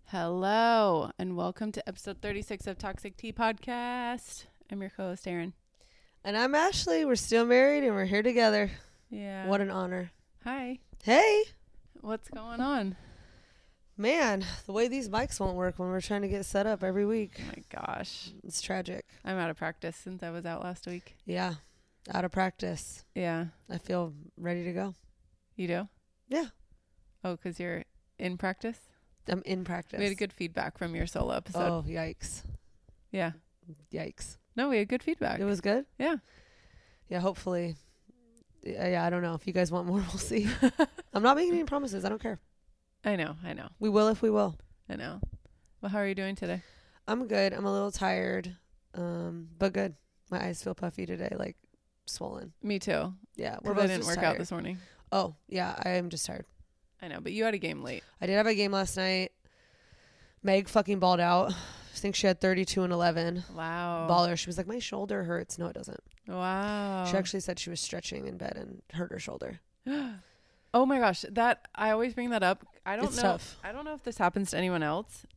Hello, and welcome to episode 36 of Toxic Tea Podcast. I'm your co-host, Erin. And I'm Ashley. We're still married and we're here together. Yeah. What an honor. Hi. Hey. What's going on? Man, the way these mics won't work when we're trying to get set up every week. Oh my gosh. It's tragic. I'm out of practice since I was out last week. Yeah. Out of practice. Yeah. I feel ready to go. You do? Yeah. Oh, because you're in practice? I'm in practice. We had good feedback from your solo episode. Oh, yikes. Yeah. Yikes. No, we had good feedback. It was good? Yeah. Yeah, hopefully. Yeah, I don't know. If you guys want more, we'll see. I'm not making any promises. I don't care. I know. We will if we will. I know. Well, how are you doing today? I'm good. I'm a little tired, but good. My eyes feel puffy today, like swollen. Me too. Yeah, We're both didn't work out this morning. Oh, yeah, I am just tired. I know, but you had a game late. I did have a game last night. Meg fucking balled out. I think she had 32 and 11. Wow. Baller. She was like, my shoulder hurts. No, it doesn't. Wow. She actually said she was stretching in bed and hurt her shoulder. Oh my gosh, that I always bring that up. It's tough. I don't know if this happens to anyone else.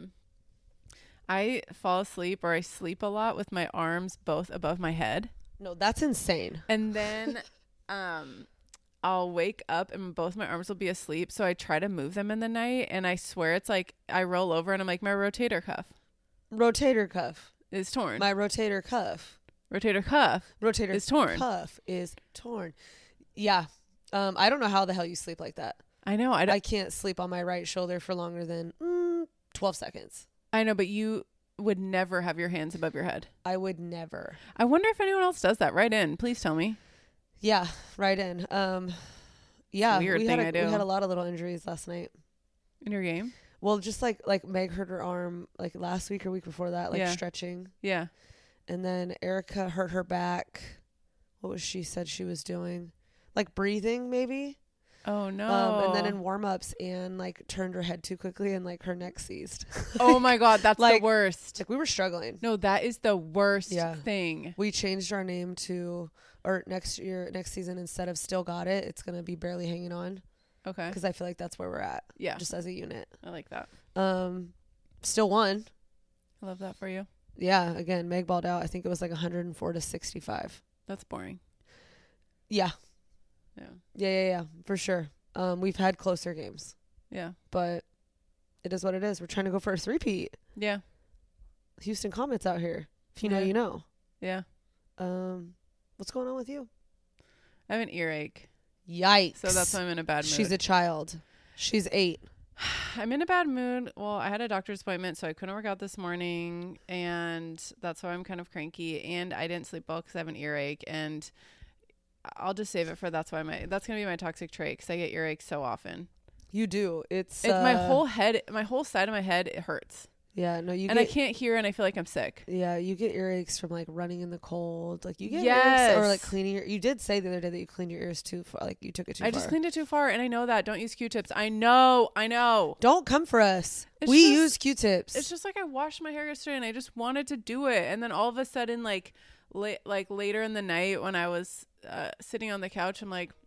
I fall asleep or I sleep a lot with my arms both above my head. No, that's insane. And then I'll wake up and both my arms will be asleep, so I try to move them in the night and I swear it's like I roll over and I'm like, my rotator cuff is torn. My rotator cuff. Rotator cuff is torn. Cuff is torn. Yeah. I don't know how the hell you sleep like that. I know. I can't sleep on my right shoulder for longer than 12 seconds. I know, but you would never have your hands above your head. I would never. I wonder if anyone else does that. Write in. Please tell me. Yeah, right in. Yeah, weird we thing had I do. We had a lot of little injuries last night. In your game? Well, just like Meg hurt her arm like last week or week before that, like stretching. Yeah. And then Erica hurt her back. What was she said she was doing? Like breathing maybe. Oh no. And then in warm-ups Anne like turned her head too quickly and like her neck seized. Oh my God, that's like, the worst. Like we were struggling. No, that is the worst thing. We changed our name to, or next season, instead of Still Got It, it's going to be Barely Hanging On. Okay. Because I feel like that's where we're at. Yeah. Just as a unit. I like that. Still won. I love that for you. Yeah. Again, Meg balled out. I think it was like 104 to 65. That's boring. Yeah. Yeah. For sure. We've had closer games. Yeah. But it is what it is. We're trying to go for a three-peat. Yeah. Houston Comets out here. If you know, you know. Yeah. What's going on with you? I have an earache. Yikes. So that's why I'm in a bad mood. She's a child. She's 8. I'm in a bad mood. Well, I had a doctor's appointment, so I couldn't work out this morning, and that's why I'm kind of cranky. And I didn't sleep well because I have an earache, and I'll just save it for that's gonna be my toxic trait because I get earaches so often. You do. It's my whole head, my whole side of my head, it hurts. Yeah, no, I can't hear, and I feel like I'm sick. Yeah, you get earaches from like running in the cold. Like you get earaches or like cleaning you did say the other day that you cleaned your ears too far. Like you took it too far. I just cleaned it too far, and I know that. Don't use Q-tips. I know. Don't come for us. We use Q-tips. It's just like I washed my hair yesterday, and I just wanted to do it, and then all of a sudden, like later in the night when I was sitting on the couch, I'm like,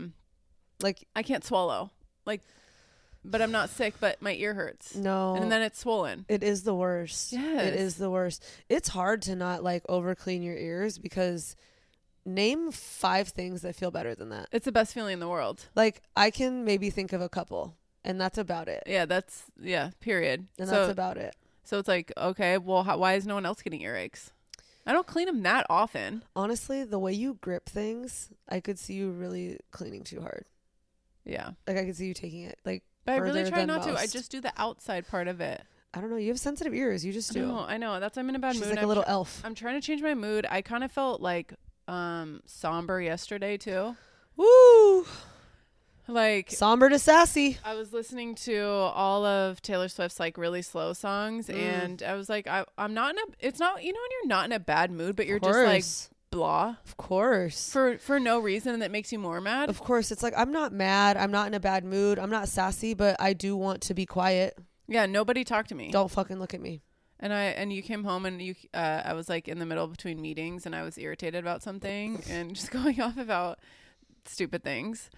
like I can't swallow, like. But I'm not sick, but my ear hurts. No. And then it's swollen. It is the worst. Yes. It is the worst. It's hard to not like over clean your ears because name 5 things that feel better than that. It's the best feeling in the world. Like I can maybe think of a couple and that's about it. Yeah, period. And that's about it. So it's like, okay, well, why is no one else getting earaches? I don't clean them that often. Honestly, the way you grip things, I could see you really cleaning too hard. Yeah. Like I could see you taking it like but I really try not to. I just do the outside part of it. I don't know. You have sensitive ears. You just do. I know. That's why I'm in a bad mood. She's like a little elf. I'm trying to change my mood. I kind of felt like somber yesterday too. Woo! Like somber to sassy. I was listening to all of Taylor Swift's like really slow songs, and I was like, I'm not in a. It's not when you're not in a bad mood, but you're just like blah. Of course. For no reason, and that makes you more mad. Of course. It's like I'm not mad. I'm not in a bad mood. I'm not sassy, but I do want to be quiet. Yeah, nobody talked to me. Don't fucking look at me. And you came home and I was like in the middle between meetings and I was irritated about something and just going off about stupid things.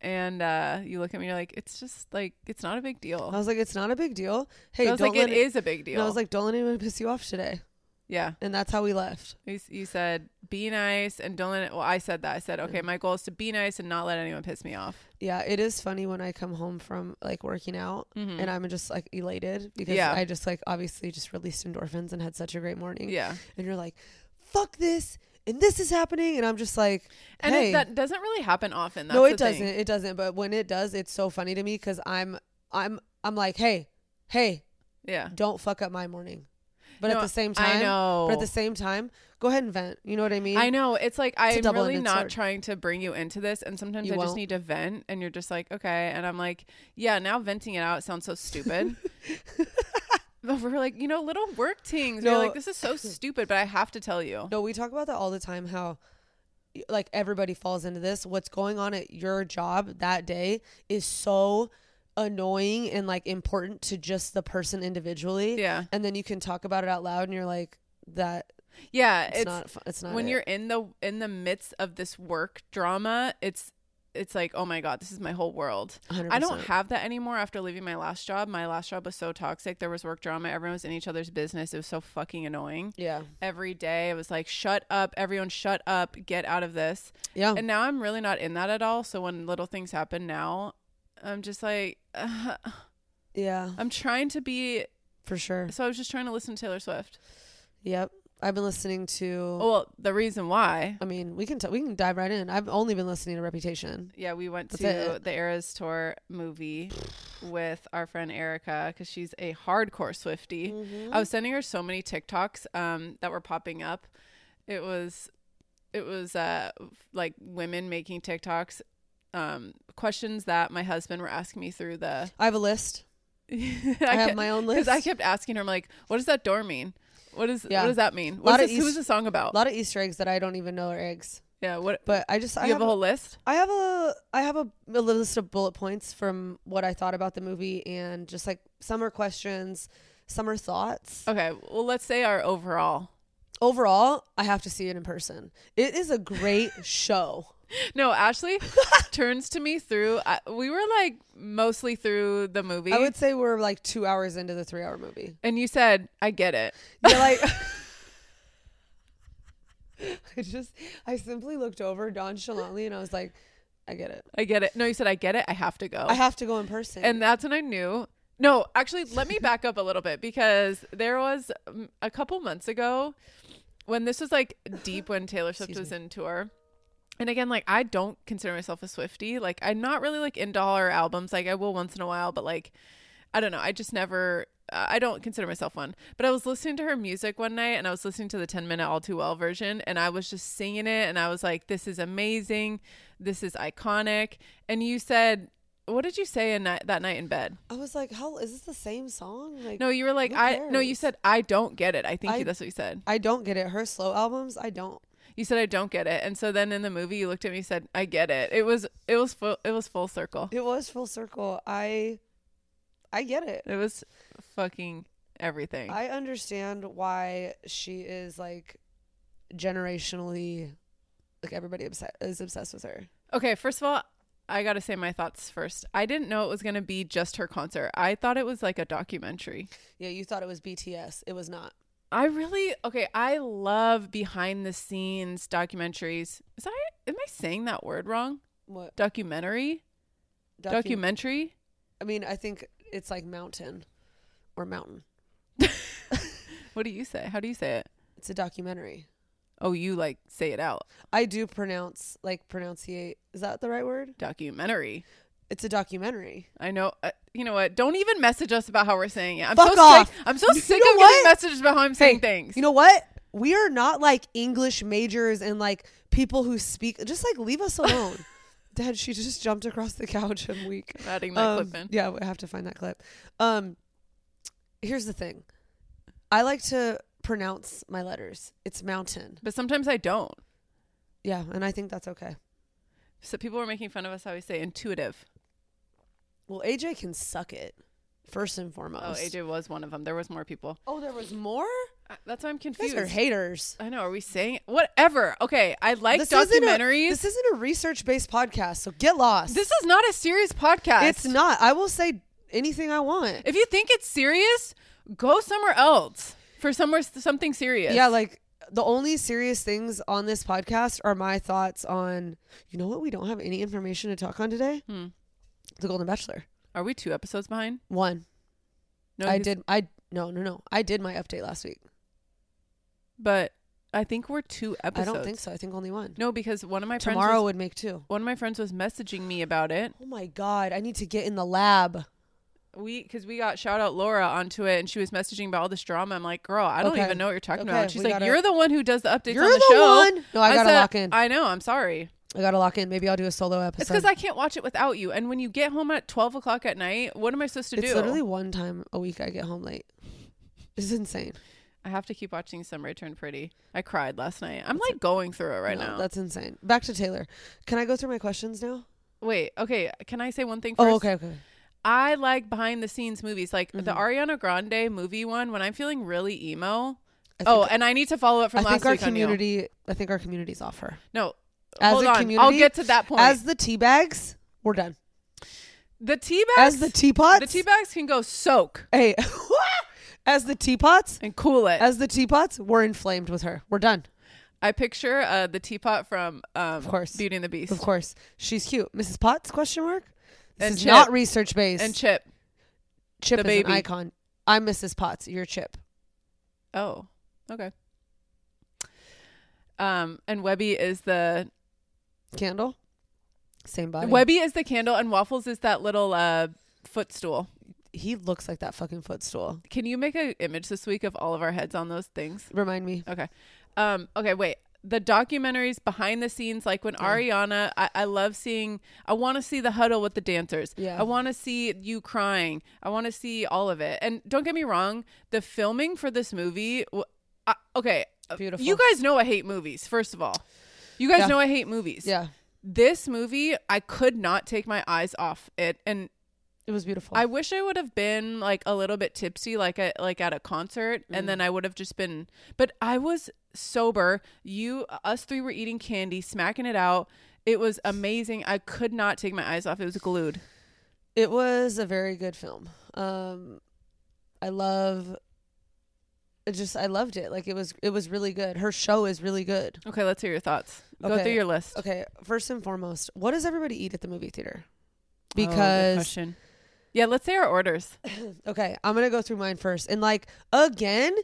And you look at me, you're like, it's just like, it's not a big deal. I was like, it's not a big deal. Hey, I was like, it is a big deal. And I was like, don't let anyone piss you off today. Yeah. And that's how we left. You said, be nice and don't let it. Well, I said that. I said, okay, my goal is to be nice and not let anyone piss me off. Yeah, it is funny when I come home from like working out and I'm just like elated because I just like obviously just released endorphins and had such a great morning. Yeah. And you're like, fuck this. And this is happening. And I'm just like, hey. And that doesn't really happen often. That's no, it doesn't. thing. It doesn't. But when it does, it's so funny to me because I'm like, hey, yeah, don't fuck up my morning. But at the same time, go ahead and vent. You know what I mean? I know. It's like, I'm really not sword. trying to bring you into this. And sometimes You I just won't. need to vent. And you're just like, okay. And I'm like, yeah, now venting it out sounds so stupid. But we're like, little work things. We're like, this is so stupid, but I have to tell you. No, we talk about that all the time, how like everybody falls into this. What's going on at your job that day is so annoying and like important to just the person individually. Yeah. And then you can talk about it out loud and you're like, that. Yeah. It's not when you're in the midst of this work drama, it's like, oh my God, this is my whole world. 100%. I don't have that anymore after leaving my last job. My last job was so toxic. There was work drama. Everyone was in each other's business. It was so fucking annoying. Yeah. Every day it was like, shut up. Everyone shut up. Get out of this. Yeah. And now I'm really not in that at all. So when little things happen now, I'm just like, yeah. I'm trying to be. For sure. So I was just trying to listen to Taylor Swift. Yep. I've been listening to. Well, the reason why. I mean, we can dive right in. I've only been listening to Reputation. Yeah, we went That's to it. the Eras Tour movie with our friend Erica because she's a hardcore Swiftie. Mm-hmm. I was sending her so many TikToks that were popping up. It was like women making TikToks, questions that my husband were asking me through the. I have a list. I have my own list. Because I kept asking her, I'm like, what does that door mean? What does that mean? Who is the song about? A lot of Easter eggs that I don't even know are eggs. Yeah. What? But I have a whole list? I have a list of bullet points from what I thought about the movie and just like some are questions, some are thoughts. Okay. Well, let's say our overall. Overall, I have to see it in person. It is a great show. No, Ashley turns to me through. We were like mostly through the movie. I would say we're like 2 hours into the 3 hour movie. And you said, I get it. You're like, I simply looked over nonchalantly and I was like, I get it. I get it. No, you said, I get it. I have to go. I have to go in person. And that's when I knew. No, actually, let me back up a little bit because there was a couple months ago when this was like deep when Taylor Swift was in tour. And again, like, I don't consider myself a Swiftie. Like, I'm not really like into all her albums. Like, I will once in a while, but like, I don't know. I just never, I don't consider myself one. But I was listening to her music one night and I was listening to the 10-minute All Too Well version and I was just singing it and I was like, this is amazing. This is iconic. And you said, what did you say that night in bed? I was like, "How is this the same song?" Like, no, you were like, you said, I don't get it. I think that's what you said. I don't get it. Her slow albums, I don't. You said, I don't get it. And so then in the movie, you looked at me and said, I get it. It was full circle. It was full circle. I get it. It was fucking everything. I understand why she is like generationally, like everybody is obsessed with her. Okay, first of all, I got to say my thoughts first. I didn't know it was going to be just her concert. I thought it was like a documentary. Yeah, you thought it was BTS. It was not. I love behind the scenes documentaries. Am I saying that word wrong? What? Documentary? Documentary? I mean, I think it's like mountain or mountain. What do you say? How do you say it? It's a documentary. Oh, you like say it out. I do pronunciate. Is that the right word? Documentary. It's a documentary. I know. You know what? Don't even message us about how we're saying it. Fuck off. I'm so sick of getting messages about how I'm saying things. You know what? We are not like English majors and like people who speak. Just like leave us alone. Dad, she just jumped across the couch. I'm weak. I'm adding that clip in. Yeah, I have to find that clip. Here's the thing. I like to pronounce my letters. It's mountain. But sometimes I don't. Yeah, and I think that's okay. So people were making fun of us how we say intuitive. Well, AJ can suck it first and foremost. Oh, AJ was one of them. There was more people. Oh, there was more? That's why I'm You confused. guys are haters. I know. Are we saying whatever? Okay, I like This documentaries. This isn't a research-based podcast, so get lost. This is not a serious podcast. It's not. I will say anything I want. If you think it's serious, go somewhere else for something serious. Yeah, like the only serious things on this podcast are my thoughts on, you know what, we don't have any information to talk on today? The Golden Bachelor. Are we 2 episodes behind? 1. No, I did my update last week. But I think we're 2 episodes. I don't think so. I think only 1. No, because one of my friends Tomorrow would make 2. one of my friends was messaging me about it. Oh my God, I need to get in the lab. Because we got shout out Laura onto it, and she was messaging about all this drama. I'm like, girl, I don't even know what you're talking about. And she's like, you're the one who does the updates on the show. One. No, I gotta lock in. I know. I'm sorry. I gotta lock in. Maybe I'll do a solo episode. It's because I can't watch it without you. And when you get home at 12 o'clock at night, what am I supposed to do? It's literally one time a week I get home late. It's insane. I have to keep watching Summer Turned Pretty. I cried last night. I'm like going through it right now. That's insane. Back to Taylor. Can I go through my questions now? Wait. Okay. Can I say one thing first? Oh, okay. I like behind the scenes movies, like the Ariana Grande movie one. When I'm feeling really emo. And I need to follow it from last week on you. I think our community's off her. No, hold on. I'll get to that point. As the tea bags, we're done. The tea bags, as the teapots, the tea bags can go soak. Hey, as the teapots and cool it. As the teapots, we're inflamed with her. We're done. I picture the teapot from of course, Beauty and the Beast. Of course, she's cute. Mrs. Potts? Question mark. This and is Chip. not research based. And Chip. Chip the is baby. an icon. I'm Mrs. Potts. You're Chip. Oh, okay. And Webby is the candle. Same body. Webby is the candle, and Waffles is that little footstool. He looks like that fucking footstool. Can you make an image this week of all of our heads on those things? Remind me. Okay. Okay, wait. The documentaries behind the scenes, like when Ariana, I love seeing, I want to see the huddle with the dancers. Yeah. I want to see you crying. I want to see all of it. And don't get me wrong, the filming for this movie, okay. Beautiful. You guys know I hate movies, first of all. You guys know I hate movies. Yeah. This movie, I could not take my eyes off it. And it was beautiful. I wish I would have been like a little bit tipsy, like at a concert, and then I would have just been. But I was sober. Us three were eating candy, smacking it out. It was amazing. I could not take my eyes off. It was glued. It was a very good film. I loved it. Like it was really good. Her show is really good. Okay, let's hear your thoughts. Go through your list. Okay, first and foremost, what does everybody eat at the movie theater? Good Because question. Yeah, let's say our orders. Okay, I'm going to go through mine first. And like, again,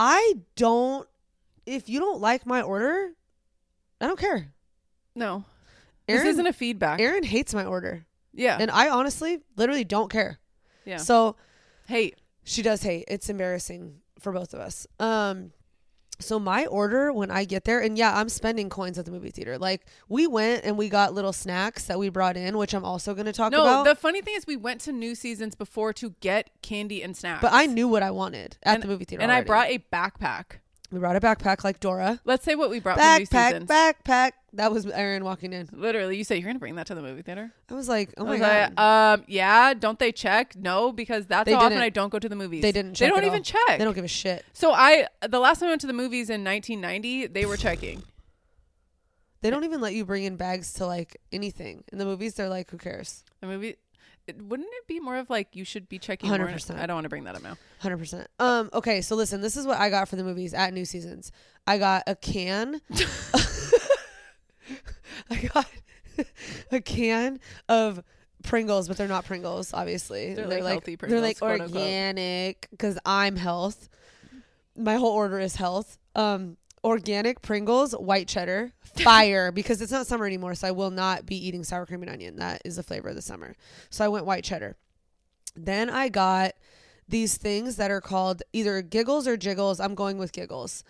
if you don't like my order, I don't care. No. Aaron, this isn't a feedback. Aaron hates my order. Yeah. And I honestly, literally don't care. Yeah. So. Hate. She does hate. It's embarrassing for both of us. So my order when I get there, and yeah, I'm spending coins at the movie theater. Like we went and we got little snacks that we brought in, which I'm also going to talk about. No, the funny thing is we went to New Seasons before to get candy and snacks. But I knew what I wanted at the movie theater. And already. I brought a backpack. We brought a backpack like Dora. Let's say what we brought from New Seasons. Backpack. That was Aaron walking in. Literally, you say you're going to bring that to the movie theater? I was like, oh my God. Like, yeah, don't they check? No, because that's how often I don't go to the movies. They didn't check. They don't even check. They don't give a shit. So the last time I went to the movies in 1990, they were checking. They don't even let you bring in bags to like anything. In the movies, they're like, who cares? The movie... Wouldn't it be more of like you should be checking 100%. more? I don't want to bring that up now. 100%. Okay, so listen, this is what I got for the movies at New Seasons. I got a can. I got a can of Pringles, but they're not Pringles, obviously. They're like healthy Pringles. They're like organic because I'm health. My whole order is health. Organic Pringles, white cheddar, fire, because it's not summer anymore, so I will not be eating sour cream and onion. That is the flavor of the summer. So I went white cheddar. Then I got these things that are called either Giggles or Jiggles. I'm going with Giggles.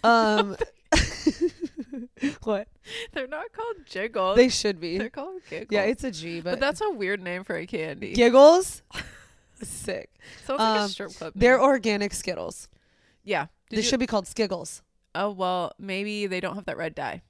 What? They're not called Jiggles. They should be. They're called Giggles. Yeah, it's a G, but that's a weird name for a candy. Giggles? Sick. Sounds like a strip club name. They're organic Skittles. Yeah. They should be called Skiggles. Oh, well, maybe they don't have that red dye.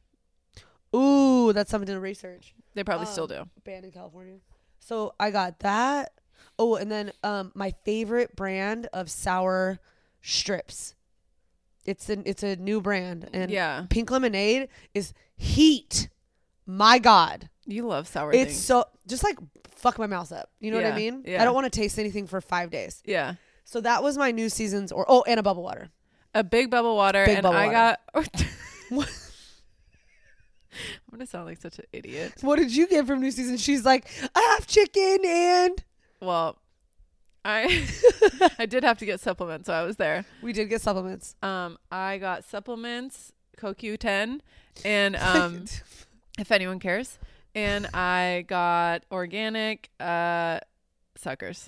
Ooh, that's something to research. They probably still do. Banned in California. So I got that. Oh, and then my favorite brand of sour strips. It's a new brand, and Yeah. Pink Lemonade is heat. My God. You love sour It's things. so just like fuck my mouth up. You know what I Yeah, mean? yeah. I don't want to taste anything for 5 days. Yeah. So that was my new season's and a bubble water. A big bubble water. Big and bubble I water. got. I'm going to sound like such an idiot. What did you get from new season? She's like, I have chicken and Well, I I did have to get supplements, so I was there. we did get supplements. I got supplements, CoQ10, and if anyone cares, and I got organic suckers.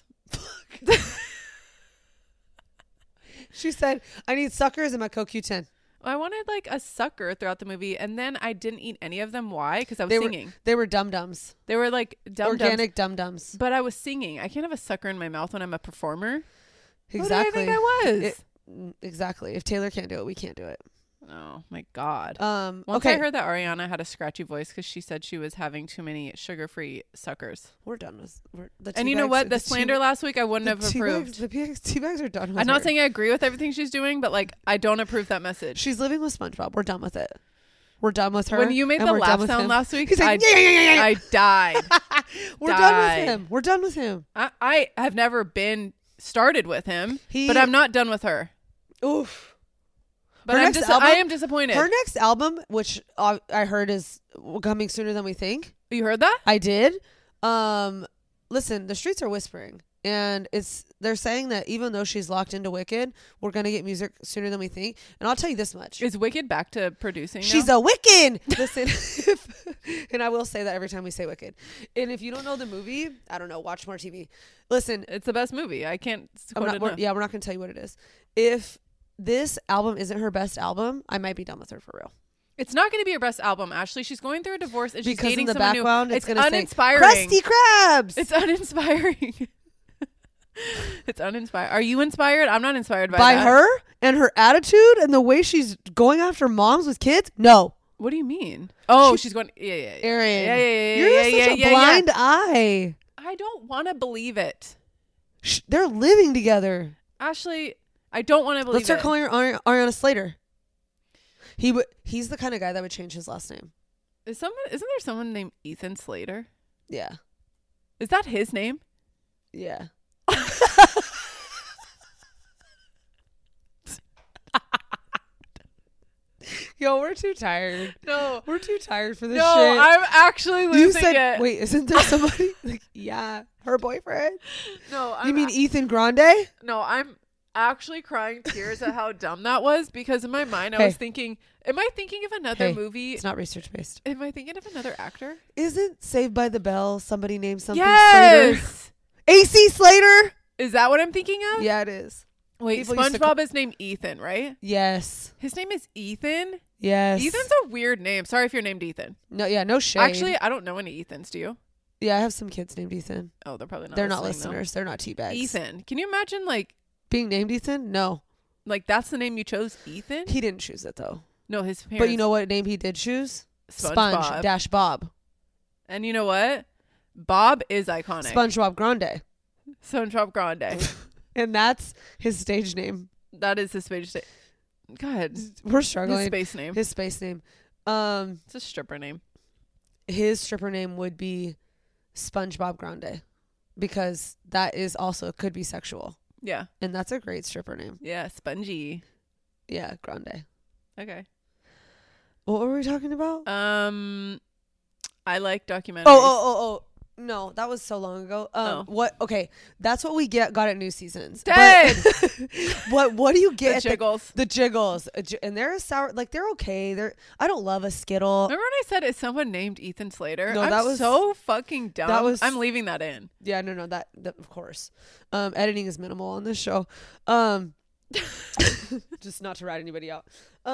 She said, I need suckers in my CoQ10. I wanted like a sucker throughout the movie, and then I didn't eat any of them. Why? Because I was They were- singing. They were dum-dums. They were like Organic dum-dums. but I was singing. I can't have a sucker in my mouth when I'm a performer. Exactly. Who did I think I was? Exactly. If Taylor can't do it, we can't do it. Oh my God. Once Okay. I heard that Ariana had a scratchy voice because she said she was having too many sugar-free suckers. We're done with the And you tea know bags- what? The slander last week, I wouldn't have tea approved. bags, the tea bags are done with I'm not her. saying I agree with everything she's doing, but like I don't approve that message. She's living with SpongeBob. We're done with it. We're done with her. When you made and the we're done laugh with sound him. last week, He's like, I died. We're done died. with him. We're done with him. I have never been started with him, He- but I'm not done with her. Oof. But Her I'm next album- I am disappointed. Her next album, which I heard is coming sooner than we think. You heard that? I did. Listen, the streets are whispering, and they're saying that even though she's locked into Wicked, we're gonna get music sooner than we think. And I'll tell you this much: Is Wicked back to producing now? she's a Wiccan. Listen, and I will say that every time we say Wicked. And if you don't know the movie, I don't know, watch more TV. Listen, It's the best movie. I can't quote it we're enough. not gonna tell you what it is. If this album isn't her best album, I might be done with her for real. It's not going to be her best album, Ashley. She's going through a divorce and she's Because dating in the someone background, new. it's It's gonna say uninspiring. Krusty Krabs. It's uninspiring. It's uninspired. Are you inspired? I'm not inspired by by that. her and her attitude and the way she's going after moms with kids. No, What do you mean? Oh, she's going. Yeah. Erin, Yeah. you're such a blind eye. I don't want to believe it, They're living together. Ashley. I don't want to believe Let's start it. calling her Ariana Slater. He's the kind of guy that would change his last name. Isn't there someone named Ethan Slater? Yeah, Is that his name? yeah. Yo, we're too tired. No. We're too tired for this No, shit. I'm actually You losing said, it. wait, isn't there somebody? Like, yeah, her boyfriend. No, You mean Ethan Grande? No, I'm actually crying tears at how dumb that was because in my mind I Hey. was thinking, am I thinking of another Hey, movie? It's not research based. Am I thinking of another actor? Isn't Saved by the Bell somebody named something Slater? Yes. AC Slater? Is that what I'm thinking of? Yeah, it is. Wait, People used to SpongeBob is named Ethan, right? Yes. His name is Ethan? Yes. Ethan's a weird name. Sorry if you're named Ethan. no shade. Actually, I don't know any Ethans, do you? yeah, I have some kids named Ethan. Oh, they're probably not They're not listening, listeners. They're not though. teabags. Ethan. Can you imagine Being named Ethan? No. like that's the name you chose, Ethan? He didn't choose it though. No, his parents. But you know what name he did choose? SpongeBob. Sponge dash Bob. And you know what? Bob is iconic. SpongeBob Grande. SpongeBob Grande. And that's his stage name. That is his space name. Go ahead. We're His struggling. space name. His space name. It's a stripper name. His stripper name would be SpongeBob Grande, because that is also could be sexual, Yeah. and that's a great stripper name. Yeah. Spongy. Yeah, Grande. Okay. What were we talking about? I like documentaries. Oh. No, that was so long ago. Oh. What? Okay, that's what we got at New Seasons. Dead. But what do you The get? at jiggles. The jiggles, and they're a sour. Like they're okay. I don't love a Skittle. Remember when I said is someone named Ethan Slater? No, I'm that was- so fucking dumb. that was- I'm leaving that in. Yeah, no, that of course. Editing is minimal on this show. Just not to rat anybody out.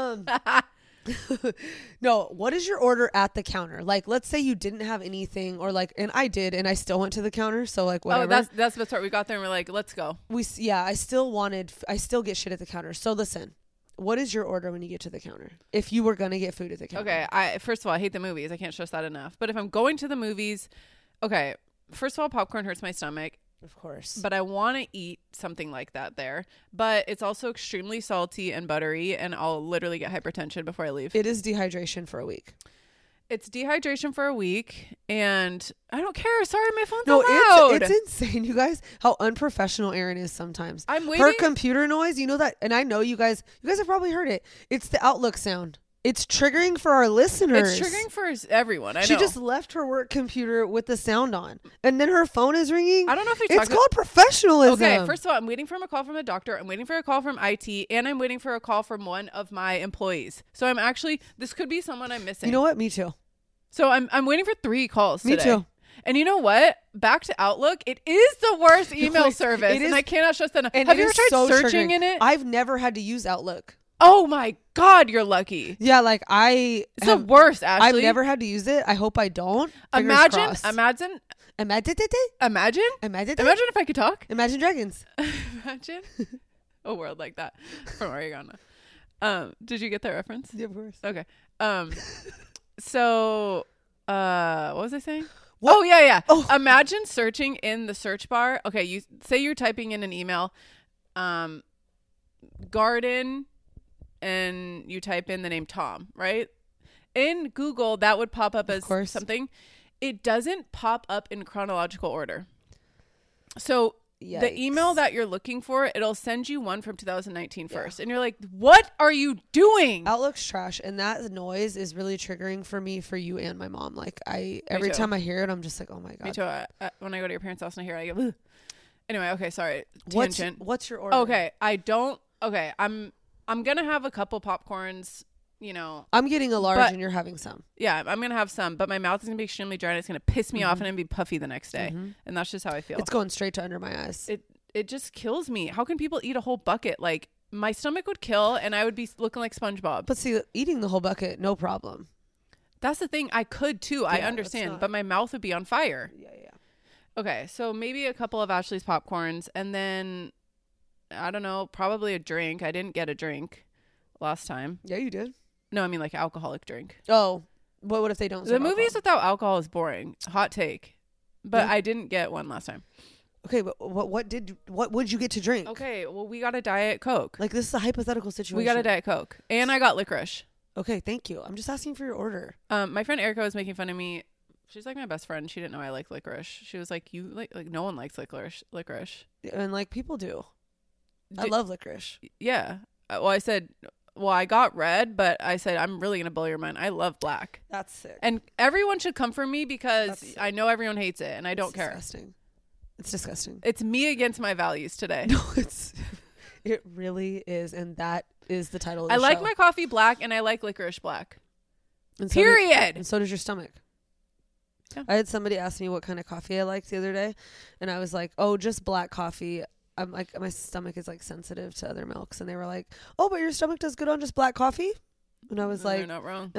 No, what is your order at the counter? Like, let's say you didn't have anything, or like, and I did, and I still went to the counter. So like, whatever. Oh, that's the part. We got there and we're like, let's go. I still get shit at the counter. So listen, what is your order when you get to the counter? If you were gonna get food at the counter. Okay. First of all, I hate the movies. I can't stress that enough. But if I'm going to the movies, okay. First of all, popcorn hurts my stomach. Of course. but I want to eat something like that there. But it's also extremely salty and buttery, and I'll literally get hypertension before I leave. It is dehydration for a week. It's dehydration for a week, and I don't care. Sorry, my phone's No, loud. it's insane, you guys, how unprofessional Erin is sometimes. I'm waiting. Her computer noise, you know that, and I know you guys have probably heard it. It's the Outlook sound. It's triggering for our listeners. It's triggering for everyone. I know. She just left her work computer with the sound on, and then her phone is ringing. I don't know if we It's talked called professionalism. Okay, first of all, I'm waiting for a call from a doctor. I'm waiting for a call from IT, and I'm waiting for a call from one of my employees. So I'm actually, this could be someone I'm missing. You know what? Me too. So I'm waiting for 3 calls today. Me too. And you know what? Back to Outlook, it is the worst email Like, service, it is- and I cannot stress that enough. And Have it you ever is tried so searching triggering. in it? I've never had to use Outlook. Oh my God, you're lucky. Yeah, like It's the worst, Ashley. I've never had to use it. I hope I don't. Fingers Imagine crossed. imagine Imagine if I could talk. Imagine Dragons. Imagine a world like that from Ariana. Did you get that reference? Yeah, of course. Okay. So what was I saying? What? Oh yeah. Oh. Imagine searching in the search bar. Okay, you say you're typing in an email, garden, and you type in the name Tom, right? In Google, that would pop up as course. something. It doesn't pop up in chronological order. So the email Yikes. that you're looking for, it'll send you one from 2019 first. And you're like, what are you doing? Outlook's trash, and that noise is really triggering for me, for you, and my mom. Like every too. time I hear it, I'm just like, oh my god. Me too. When I go to your parents' house and I hear it, I go, ugh. Anyway, okay, sorry. What's Tangent. your order? Okay, I'm gonna have a couple popcorns. You know, I'm getting a large, But- and you're having some. yeah, I'm gonna have some, but my mouth is gonna be extremely dry and it's gonna piss me off and I'm gonna be puffy the next day, and that's just how I feel. It's going straight to under my eyes. It just kills me. How can people eat a whole bucket? Like my stomach would kill, and I would be looking like SpongeBob. But see, eating the whole bucket, no problem. That's the thing. I could too. I Yeah, understand, that's but my mouth would be on fire. Yeah. Okay, so maybe a couple of Ashley's popcorns, and then I don't know, probably a drink. I didn't get a drink last time. Yeah, you did. No, I mean like alcoholic drink. Oh, but what if they don't? The serve movies alcohol? without alcohol is boring. Hot take. But Yeah. I didn't get one last time. Okay, but what would you get to drink? Okay, well we got a Diet Coke. Like, this is a hypothetical situation. We got a Diet Coke, and I got licorice. Okay, thank you. I'm just asking for your order. My friend Erica was making fun of me. She's like my best friend. She didn't know I like licorice. She was like, "You like no one likes licorice." And like, people do. I Do- love licorice. Yeah. Well, I said, well, I got red, but I said I'm really gonna blow your mind. I love black, That's sick. and everyone should come for me because That's sick. I know everyone hates it, and I don't It's care. Disgusting. It's disgusting. It's me against my values today. No, it really is, and that is the title of the I like show. my coffee black, and I like licorice black. And so Period. and so does your stomach. Yeah. I had somebody ask me what kind of coffee I liked the other day, and I was like, "Oh, just black coffee." I'm like, my stomach is like sensitive to other milks, and they were like, "Oh, but your stomach does good on just black coffee." And I was They're like, not wrong.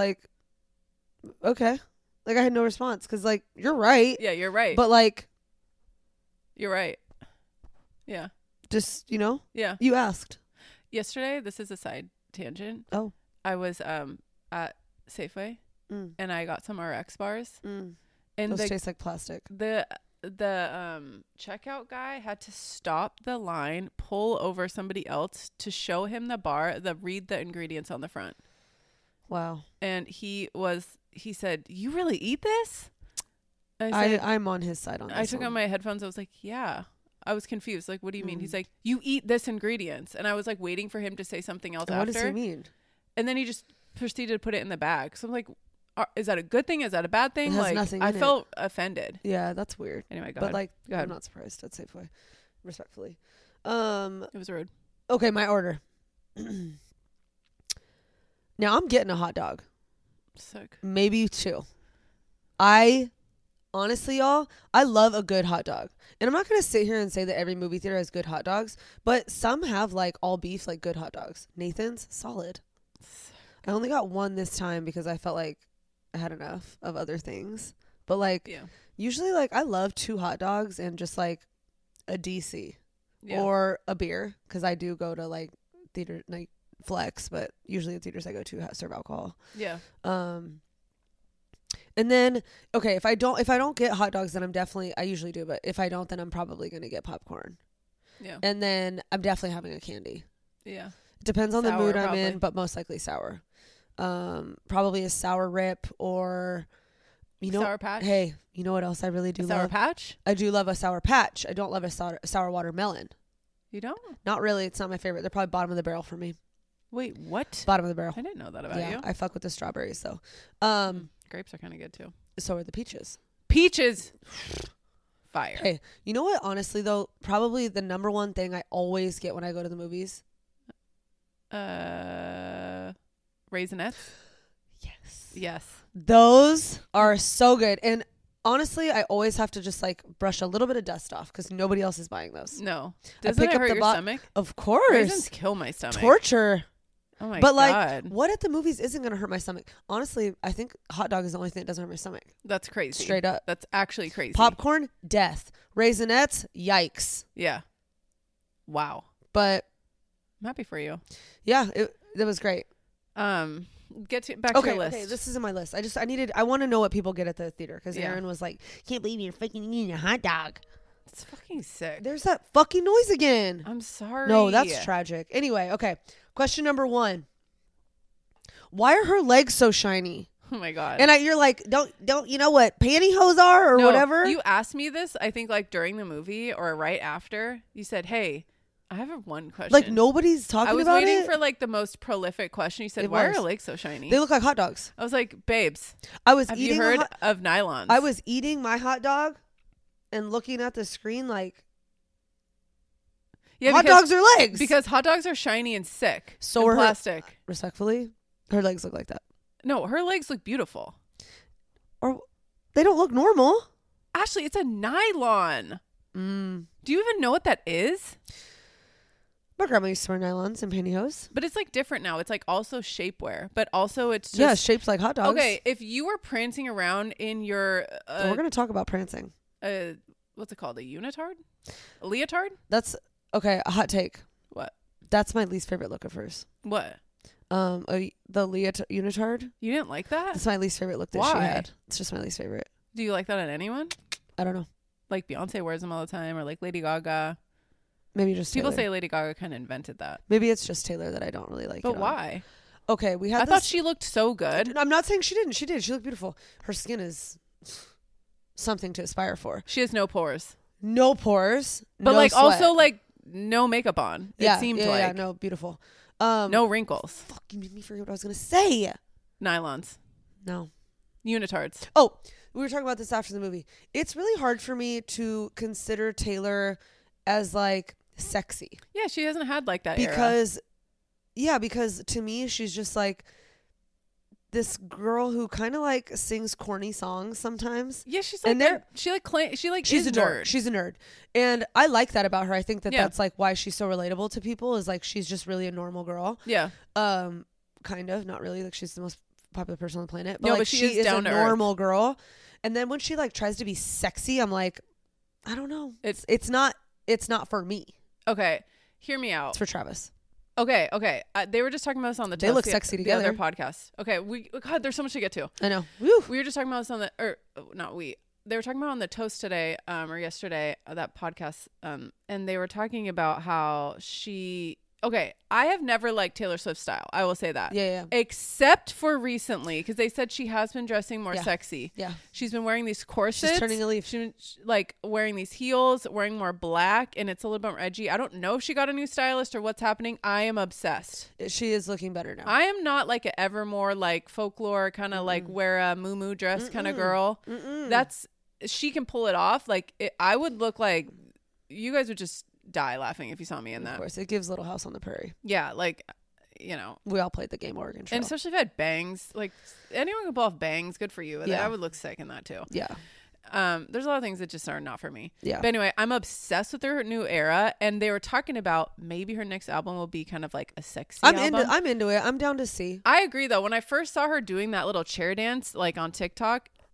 "Okay." Like, I had no response because, like, you're right, Yeah, you're right. but like, You're right. Yeah. just Yeah. you asked. Yesterday, this is a side tangent. Oh. I was at Safeway Mm. and I got some RX bars, Mm. and Those the taste like plastic. checkout guy had to stop the line, pull over somebody else to show him the bar, read the ingredients on the front. Wow. And he said, "You really eat this?" I said, I'm on his side on this. I took one. out my headphones. I was like, yeah. I was confused. Like, what do you mean? Mm. He's like, you eat this ingredients. And I was like waiting for him to say something else And what after. does he mean? And then he just proceeded to put it in the bag. So I'm like, is that a good thing? Is that a bad thing? It has Like, nothing I in it. felt offended. Yeah, that's weird. Anyway, go But ahead. like, Go ahead. I'm not surprised at Safeway, respectfully. It was rude. Okay, my order. Now I'm getting a hot dog, Sick. maybe 2. I honestly, y'all, I love a good hot dog, and I'm not gonna sit here and say that every movie theater has good hot dogs, but some have like all beef, like good hot dogs. Nathan's solid. I only got one this time because I felt like I had enough of other things, but like Yeah. usually, like, I love 2 hot dogs and just like a DC. Yeah. Or a beer, because I do go to like theater night flex, but usually the theaters I go to serve alcohol. Yeah. And And then, okay, if I don't get hot dogs, then I usually do, but if I don't, then I'm probably going to get popcorn. Yeah. And then I'm definitely having a candy. Yeah. It depends on the Sour, mood I'm probably. in, but most likely sour. Probably a Sour Rip or, Sour Patch. Hey, you know what else I really do Sour love? Patch? I do love a Sour Patch. I don't love a sour watermelon. You don't? Not really. It's not my favorite. They're probably bottom of the barrel for me. Wait, what? Bottom of the barrel. I didn't know that about Yeah, you. I fuck with the strawberries though. Grapes are kind of good too. So are the peaches. Peaches. Fire. Hey, you know what? Honestly though, probably the number one thing I always get when I go to the movies. Raisinets. Yes. Yes. Those are so good. And honestly, I always have to just like brush a little bit of dust off because nobody else is buying those. No. I Doesn't pick it up hurt the your bo- stomach? Of course. Raisins kill my stomach. Torture. Oh my But god. like, what at the movies isn't going to hurt my stomach? Honestly, I think hot dog is the only thing that doesn't hurt my stomach. That's crazy. Straight up. That's actually crazy. Popcorn, death. Raisinets, yikes. Yeah. Wow. But I'm happy for you. yeah, it was great. Get to back to your list. Okay, this is in my list. I want to know what people get at the theater because Yeah. Aaron was like, can't believe you're fucking eating a hot dog. It's fucking sick. There's that fucking noise again. I'm sorry. No, that's tragic. Anyway, okay. Question number 1. Why are her legs so shiny? Oh my god. And you're like, don't you know what pantyhose are or No, whatever? You asked me this, I think like during the movie or right after. You said, "Hey, I have one question." Like nobody's talking I was about waiting it. for like the most prolific question. You said, It "Why are was. her legs so shiny?" They look like hot dogs. I was like, "Babes, I was have eating you heard of nylons?" I was eating my hot dog and looking at the screen like yeah, hot because, dogs are legs. because hot dogs are shiny and sick. So and are her- plastic. Respectfully, her legs look like that. No, her legs look beautiful. Or they don't look normal. Ashley, it's a nylon. Mm. Do you even know what that is? My grandma used to wear nylons and pantyhose. But it's like different now. It's like also shapewear, but also it's just Yeah, shaped like hot dogs. okay. If you were prancing around in your So we're gonna talk about prancing. what's it called? A unitard? A leotard? That's okay. A hot take. What? That's my least favorite look of hers. What? The unitard. You didn't like that? That's my least favorite look that she Why? had. It's just my least favorite. Do you like that on anyone? I don't know. Like Beyonce wears them all the time, or like Lady Gaga. Maybe just People Taylor. say Lady Gaga kind of invented that. Maybe it's just Taylor that I don't really like. But it on. why? Okay, we had. I this- thought she looked so good. I'm not saying she didn't. She did. She looked beautiful. Her skin is something to aspire for. She has no pores. No pores, But no like sweat. also like no makeup on. yeah, It seemed yeah, like yeah, no, beautiful. no wrinkles. Fuck, you made me forget what I was gonna say. Nylons. No. Unitards. Oh, we were talking about this after the movie. It's really hard for me to consider Taylor as like sexy Yeah, she hasn't had like that era. because to me she's just like this girl who kind of like sings corny songs sometimes. Yeah, she's and like they're- she's She's a dork. She's a nerd. And I like that about her. I think that Yeah. that's like why she's so relatable to people is like she's just really a normal girl. Yeah. Kind of, not really. Like she's the most popular person on the planet. But No, like but she is a down to earth. normal girl. And then when she like tries to be sexy, I'm like, I don't know. It's not for me. Okay. Hear me out. It's for Travis. Okay. They were just talking about this on the They look the- sexy the other together. podcast. Okay, God, there's so much to get to. I know. Woo. We were just talking about this on they were talking about on the Toast today, or yesterday, that podcast, and they were talking about how I have never liked Taylor Swift's style. I will say that. Yeah. Except for recently, because they said she has been dressing more Yeah. sexy. Yeah. She's been wearing these corsets. She's turning a leaf. She's been, like wearing these heels, wearing more black, and it's a little bit more edgy. I don't know if she got a new stylist or what's happening. I am obsessed. She is looking better now. I am not like a Evermore, like folklore kind of like wear a muumuu dress kind of girl. She can pull it off. Like I would look like you guys would just die laughing if you saw me in Of that. course. It gives Little House on the Prairie. Yeah, like you know. We all played the game Oregon Trail. And especially if I had bangs, like anyone can pull off bangs, good for you. Yeah. I would look sick in that too. Yeah. There's a lot of things that just are not for me. Yeah. But anyway, I'm obsessed with her new era, and they were talking about maybe her next album will be kind of like a sexy album. I'm into it. I'm down to see. I agree though. When I first saw her doing that little chair dance, like on TikTok,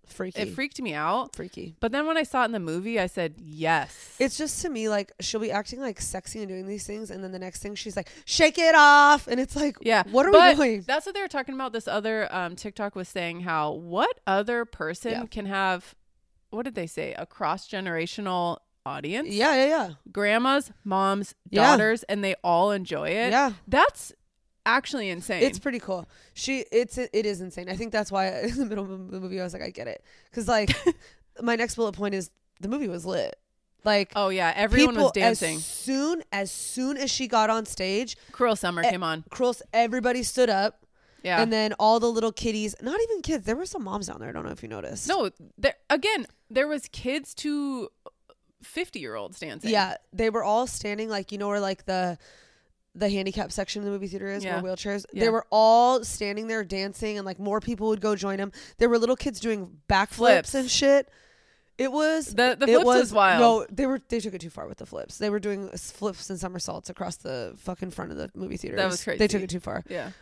Freaky. It freaked me out. Freaky. But then when I saw it in the movie, I said, yes. It's just, to me, like, she'll be acting like sexy and doing these things, and then the next thing she's like, shake it off, and it's like, yeah. what are we doing? That's what they were talking about. This other TikTok was saying how what other person can have, what did they say, a cross-generational audience? Yeah. Grandmas, moms, daughters, and they all enjoy it. Yeah. That's actually insane. It's pretty cool. It is insane. I think that's why in the middle of the movie I was like, I get it, because like my next bullet point is the movie was lit. Like, oh yeah, everyone was dancing. As soon as she got on stage, Cruel Summer came on. Everybody stood up. Yeah. And then all the little kiddies, not even kids, there were some moms down there. I don't know if you noticed. No, there was kids to 50-year-olds dancing. Yeah, they were all standing, like, you know where like the handicap section of the movie theater is, where wheelchairs. Yeah. They were all standing there dancing, and like more people would go join them. There were little kids doing backflips and shit. It was the flips was wild. No, they took it too far with the flips. They were doing flips and somersaults across the fucking front of the movie theater. That was crazy. They took it too far. Yeah.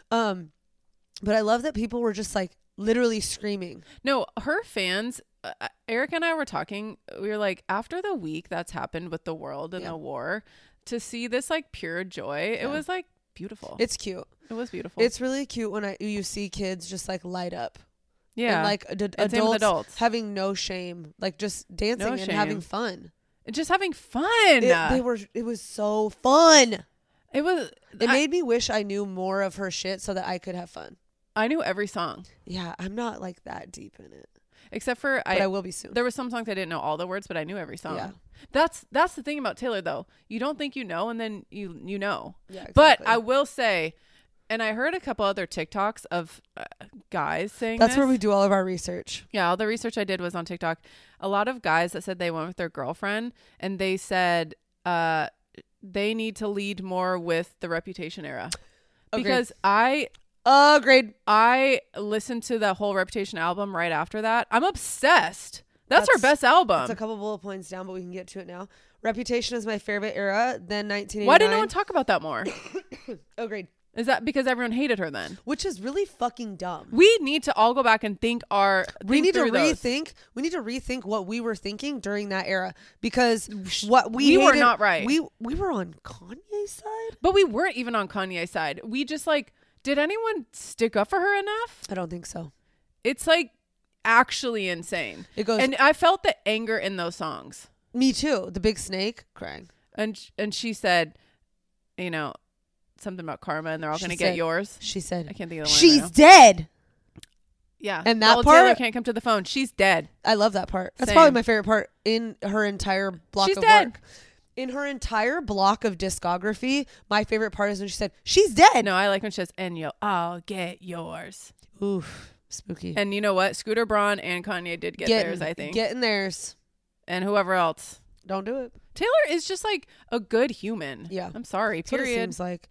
But I love that people were just like literally screaming. No, her fans. Eric and I were talking. We were like, after the week that's happened with the world and the war, to see this like pure joy, it was like beautiful. It's cute. It was beautiful. It's really cute when you see kids just like light up. Yeah. And like adults having no shame, like just dancing and having fun. And just having fun. It was so fun. It made me wish I knew more of her shit so that I could have fun. I knew every song. Yeah, I'm not like that deep in it. Except for I will be soon. There were some songs I didn't know all the words, but I knew every song. Yeah. That's the thing about Taylor though. You don't think you know, and then you know. Yeah, exactly. But I will say, and I heard a couple other TikToks of guys saying that's where we do all of our research. Yeah, all the research I did was on TikTok. A lot of guys that said they went with their girlfriend, and they said they need to lead more with the Reputation era. Agreed. Because Agreed. I listened to the whole Reputation album right after that. I'm obsessed. That's her best album. It's a couple bullet points down, but we can get to it now. Reputation is my favorite era. Then 1989. Why didn't no one talk about that more? Agreed. Is that because everyone hated her then? Which is really fucking dumb. We need to all go back and think we need to rethink what we were thinking during that era, because what we were not right. We were on Kanye's side, but we weren't even on Kanye's side. We just like, did anyone stick up for her enough? I don't think so. It's like actually insane. It goes, and I felt the anger in those songs. Me too. The big snake crying, and she said, you know, something about karma, and they're all going to get yours. She said, I can't think of the one. She's dead. Yeah. And that part, Taylor can't come to the phone. She's dead. I love that part. That's Same. probably my favorite part in her entire block of dead. work. In her entire block of discography, my favorite part is when she said, she's dead. No, I like when she says, and you'll all get yours. Oof. Spooky. And you know what? Scooter Braun and Kanye did get theirs, I think. Getting theirs. And whoever else. Don't do it. Taylor is just like a good human. Yeah. I'm sorry. That's period. What it seems like.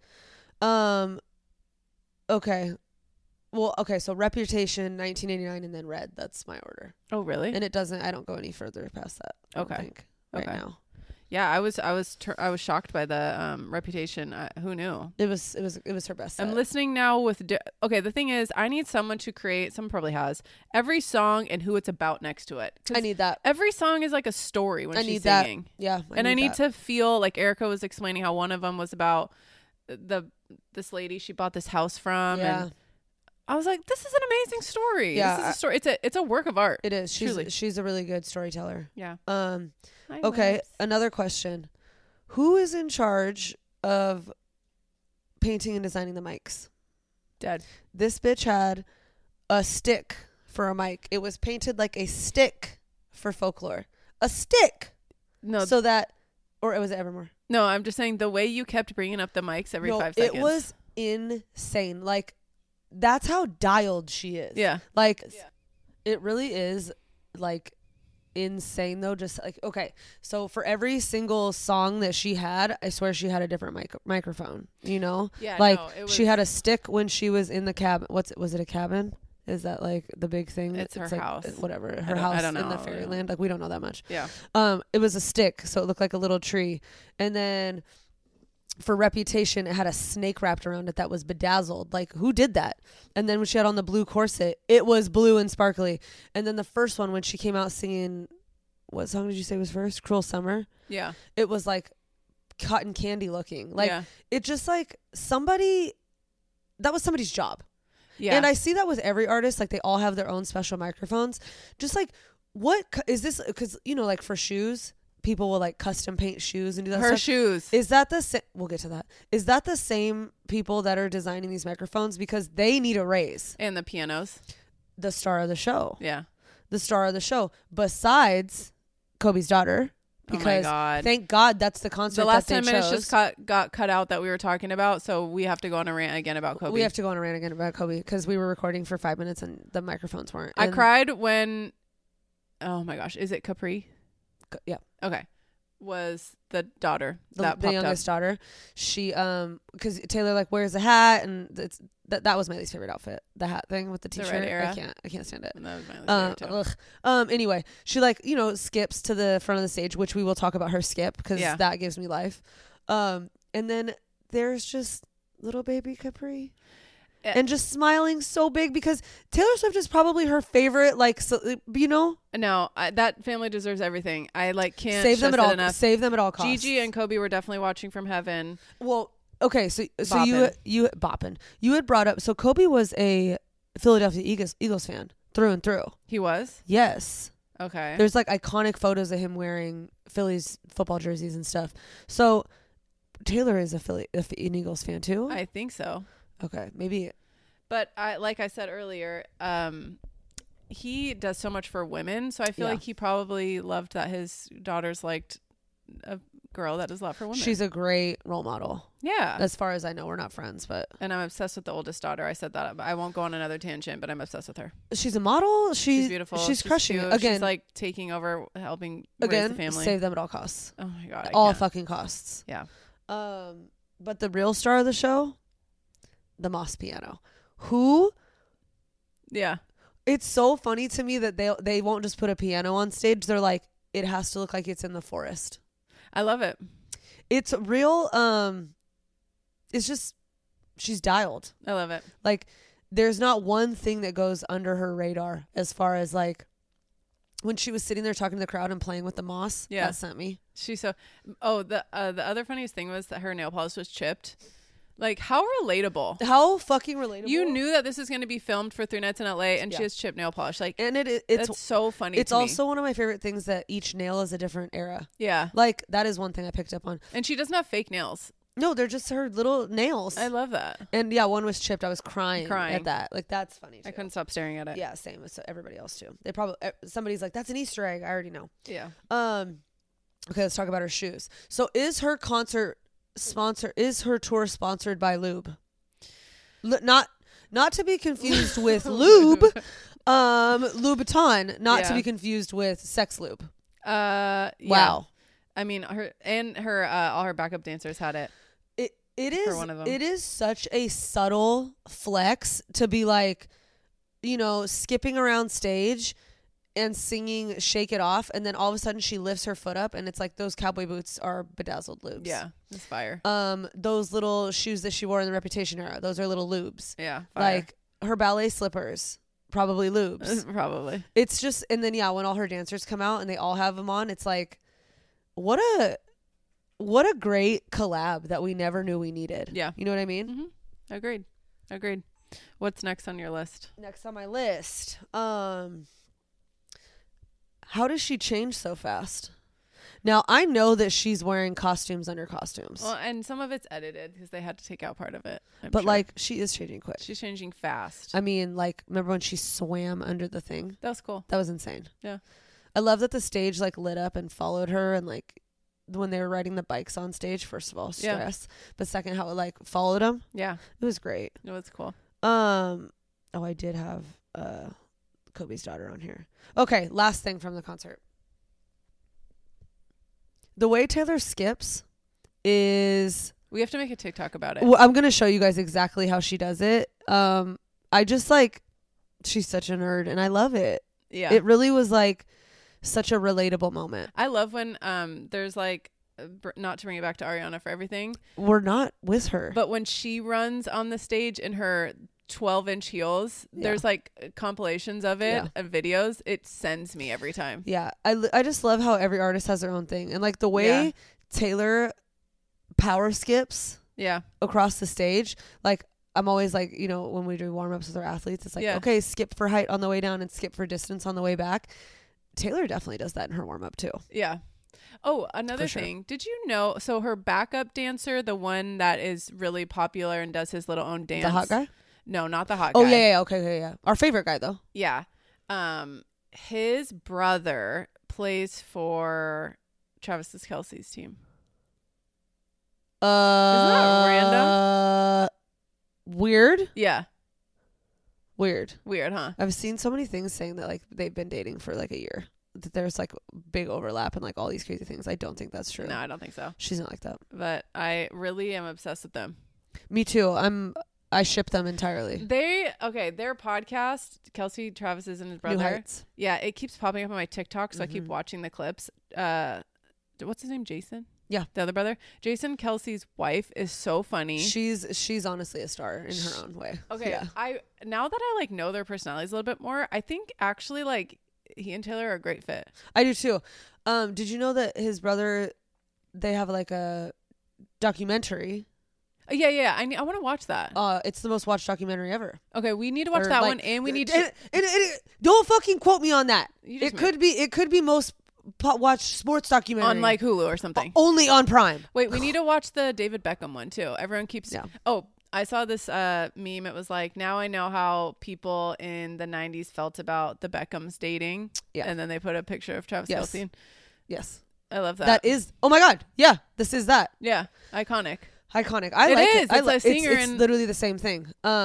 Okay. Well, okay, so Reputation, 1989, and then Red. That's my order. Oh, really? And I don't go any further past that. I don't think, right now. Yeah, I was shocked by the Reputation. Who knew? It was her best set. I'm listening now with okay, the thing is, I need someone to create, someone probably has, every song and who it's about next to it. I need that. Every song is like a story when she's that. singing. Yeah. I need to feel like Erica was explaining how one of them was about this lady she bought this house from. Yeah. And I was like, this is an amazing story. Yeah. This is a story. It's a work of art. It is. She's a really good storyteller. Yeah. Okay, another question. Who is in charge of painting and designing the mics? Dead. This bitch had a stick for a mic. It was painted like a stick for Folklore. A stick. No. So that, or was it Evermore? No, I'm just saying the way you kept bringing up the mics every 5 seconds. It was insane. Like, that's how dialed she is. Yeah. Like, it really is, like, insane though. Just like, okay, so for every single song that she had, I swear she had a different microphone, you know? Yeah. Like, she had a stick when she was in the cabin. Was it a cabin? Is that like the big thing? It's her like, house. Whatever. Her house I don't know. in the fairyland. Like, we don't know that much. Yeah. It was a stick, so it looked like a little tree. And then for Reputation, it had a snake wrapped around it that was bedazzled. Like, who did that? And then when she had on the blue corset, it was blue and sparkly. And then the first one, when she came out singing, what song did you say was first? Cruel Summer. Yeah. It was like cotton candy looking. Like, yeah. it just like that was somebody's job. Yeah. And I see that with every artist. Like, they all have their own special microphones. Just like, what is this? Because, you know, like for shoes, people will like custom paint shoes and do that Her stuff. shoes. Is that the same? We'll get to that. Is that the same people that are designing these microphones? Because they need a raise. And the pianos. The star of the show. Yeah. The star of the show. Besides Kobe's daughter. Oh my Because God. thank God that's the concert The last that 10 they minutes chose. just got cut out that we were talking about, so we have to go on a rant again about Kobe. We have to go on a rant again about Kobe because we were recording for 5 minutes and the microphones weren't. I And- cried when, oh my gosh, is it Capri? Yeah. Okay. Was the daughter The that popped youngest up. daughter. She because Taylor like wears a hat and it's that was my least favorite outfit. The hat thing with the The t-shirt. red era? I can't stand it. And that was my least favorite too. Anyway, she like, you know, skips to the front of the stage, which we will talk about her skip because Yeah. that gives me life. And then there's just little baby Capri. And just smiling so big because Taylor Swift is probably her favorite, like, so, you know, No, that family deserves everything. I like can't save them stress at it all. enough. Save them at all costs. Gigi and Kobe were definitely watching from heaven. Well, okay, so Boppin'. you bopping. You had brought up, so Kobe was a Philadelphia Eagles fan through and through. He was? Yes. Okay. There's like iconic photos of him wearing Phillies football jerseys and stuff. So Taylor is an Eagles fan too? I think so. Okay, maybe. But like I said earlier, he does so much for women, so I feel Yeah. like he probably loved that his daughters liked a girl that does a lot for women. She's a great role model. yeah. As far as I know, we're not friends, but And I'm obsessed with the oldest daughter. I said that. I won't go on another tangent, but I'm obsessed with her. she's a model. She's beautiful. She's crushing cute. it. Again, She's like taking over, helping raise the again, family. save them at all costs. Oh my God. At I all can't. fucking costs. Yeah. But the real star of the show, the Moss piano. Who? Yeah. It's so funny to me that they won't just put a piano on stage. They're like, it has to look like it's in the forest. I love it. It's real. It's just, she's dialed. I love it. Like, there's not one thing that goes under her radar as far as like when she was sitting there talking to the crowd and playing with the moss. Yeah. That sent me. She's so. Oh, the other funniest thing was that her nail polish was chipped. Like, how relatable. How fucking relatable. You knew that this was going to be filmed for 3 Nights in LA, and Yeah. she has chipped nail polish. Like, And it's that's so funny. it's to me. also one of my favorite things that each nail is a different era. Yeah. Like, that is one thing I picked up on. And she doesn't have fake nails. No, they're just her little nails. I love that. And yeah, one was chipped. I was crying Crying. at that. Like, that's funny too. I couldn't stop staring at it. Yeah, same with everybody else too. They probably somebody's like, that's an Easter egg. I already know. Yeah. Okay, let's talk about her shoes. So is her tour sponsored by Lube? Not to be confused with Lube, Louboutin, not to Yeah. be confused with Sex Lube. Yeah. Wow. I mean, her all her backup dancers had it. It is one of them. It is such a subtle flex to be like, you know, skipping around stage and singing Shake It Off, and then all of a sudden she lifts her foot up and it's like those cowboy boots are bedazzled lubes. Yeah. It's fire. Those little shoes that she wore in the Reputation era, those are little lubes. Yeah. Fire. Like her ballet slippers, probably lubes. Probably. It's just, and then yeah, when all her dancers come out and they all have them on, it's like, what a great collab that we never knew we needed. Yeah. You know what I mean? Mm-hmm. Agreed. What's next on your list? Next on my list, how does she change so fast? Now, I know that she's wearing costumes under costumes, Well, and some of it's edited because they had to take out part of it. I'm but sure. like she is changing quick. she's changing fast. I mean, like, remember when she swam under the thing? That was cool. That was insane. Yeah. I love that the stage like lit up and followed her, and like when they were riding the bikes on stage, first of all, stress, but second, how it like followed them. Yeah. It was great. It was cool. Oh, I did have Kobe's daughter on here. Okay, last thing from the concert. The way Taylor skips is, We have to make a TikTok about it. well, I'm going to show you guys exactly how she does it. I just like, she's such a nerd and I love it. Yeah. It really was like such a relatable moment. I love when there's like not to bring it back to Ariana for everything. We're not with her. But when she runs on the stage in her 12-inch heels, there's like compilations of it and videos. It sends me every time. Yeah. I just love how every artist has their own thing. And like the way Taylor power skips across the stage, like I'm always like, you know, when we do warm-ups with our athletes, it's like, okay, skip for height on the way down and skip for distance on the way back. Taylor definitely does that in her warm-up too. Yeah. Oh, another thing. Did you know, so her backup dancer, the one that is really popular and does his little own dance. The hot guy? No, not the hot guy. Oh, yeah. Okay, yeah. Our favorite guy, though. Yeah. His brother plays for Travis Kelce's team. Isn't that random? Weird? Yeah. Weird, huh? I've seen so many things saying that like they've been dating for like a year. That there's like big overlap and like all these crazy things. I don't think that's true. No, I don't think so. She's not like that. But I really am obsessed with them. Me too. I ship them entirely. Their podcast, Kelsey, Travis's and his brother. New Heights. Yeah, it keeps popping up on my TikTok, so I keep watching the clips. What's his name? Jason? Yeah. The other brother. Jason Kelsey's wife is so funny. She's honestly a star in her own way. Okay. Yeah. Now that I like know their personalities a little bit more, I think actually like he and Taylor are a great fit. I do too. Did you know that his brother, they have like a documentary? Yeah. I want to watch that. It's the most watched documentary ever. Okay, we need to watch that one, and we need to. And don't fucking quote me on that. It could be most watched sports documentary on like Hulu or something. Only on Prime. Wait, we need to watch the David Beckham one too. Everyone keeps. Yeah. Oh, I saw this meme. It was like, now I know how people in the 90s felt about the Beckhams dating. Yeah. And then they put a picture of Travis Kelce. Yes. I love that. That is. Oh my God. Yeah. This is that. Yeah. Iconic. I like it. It's literally the same thing.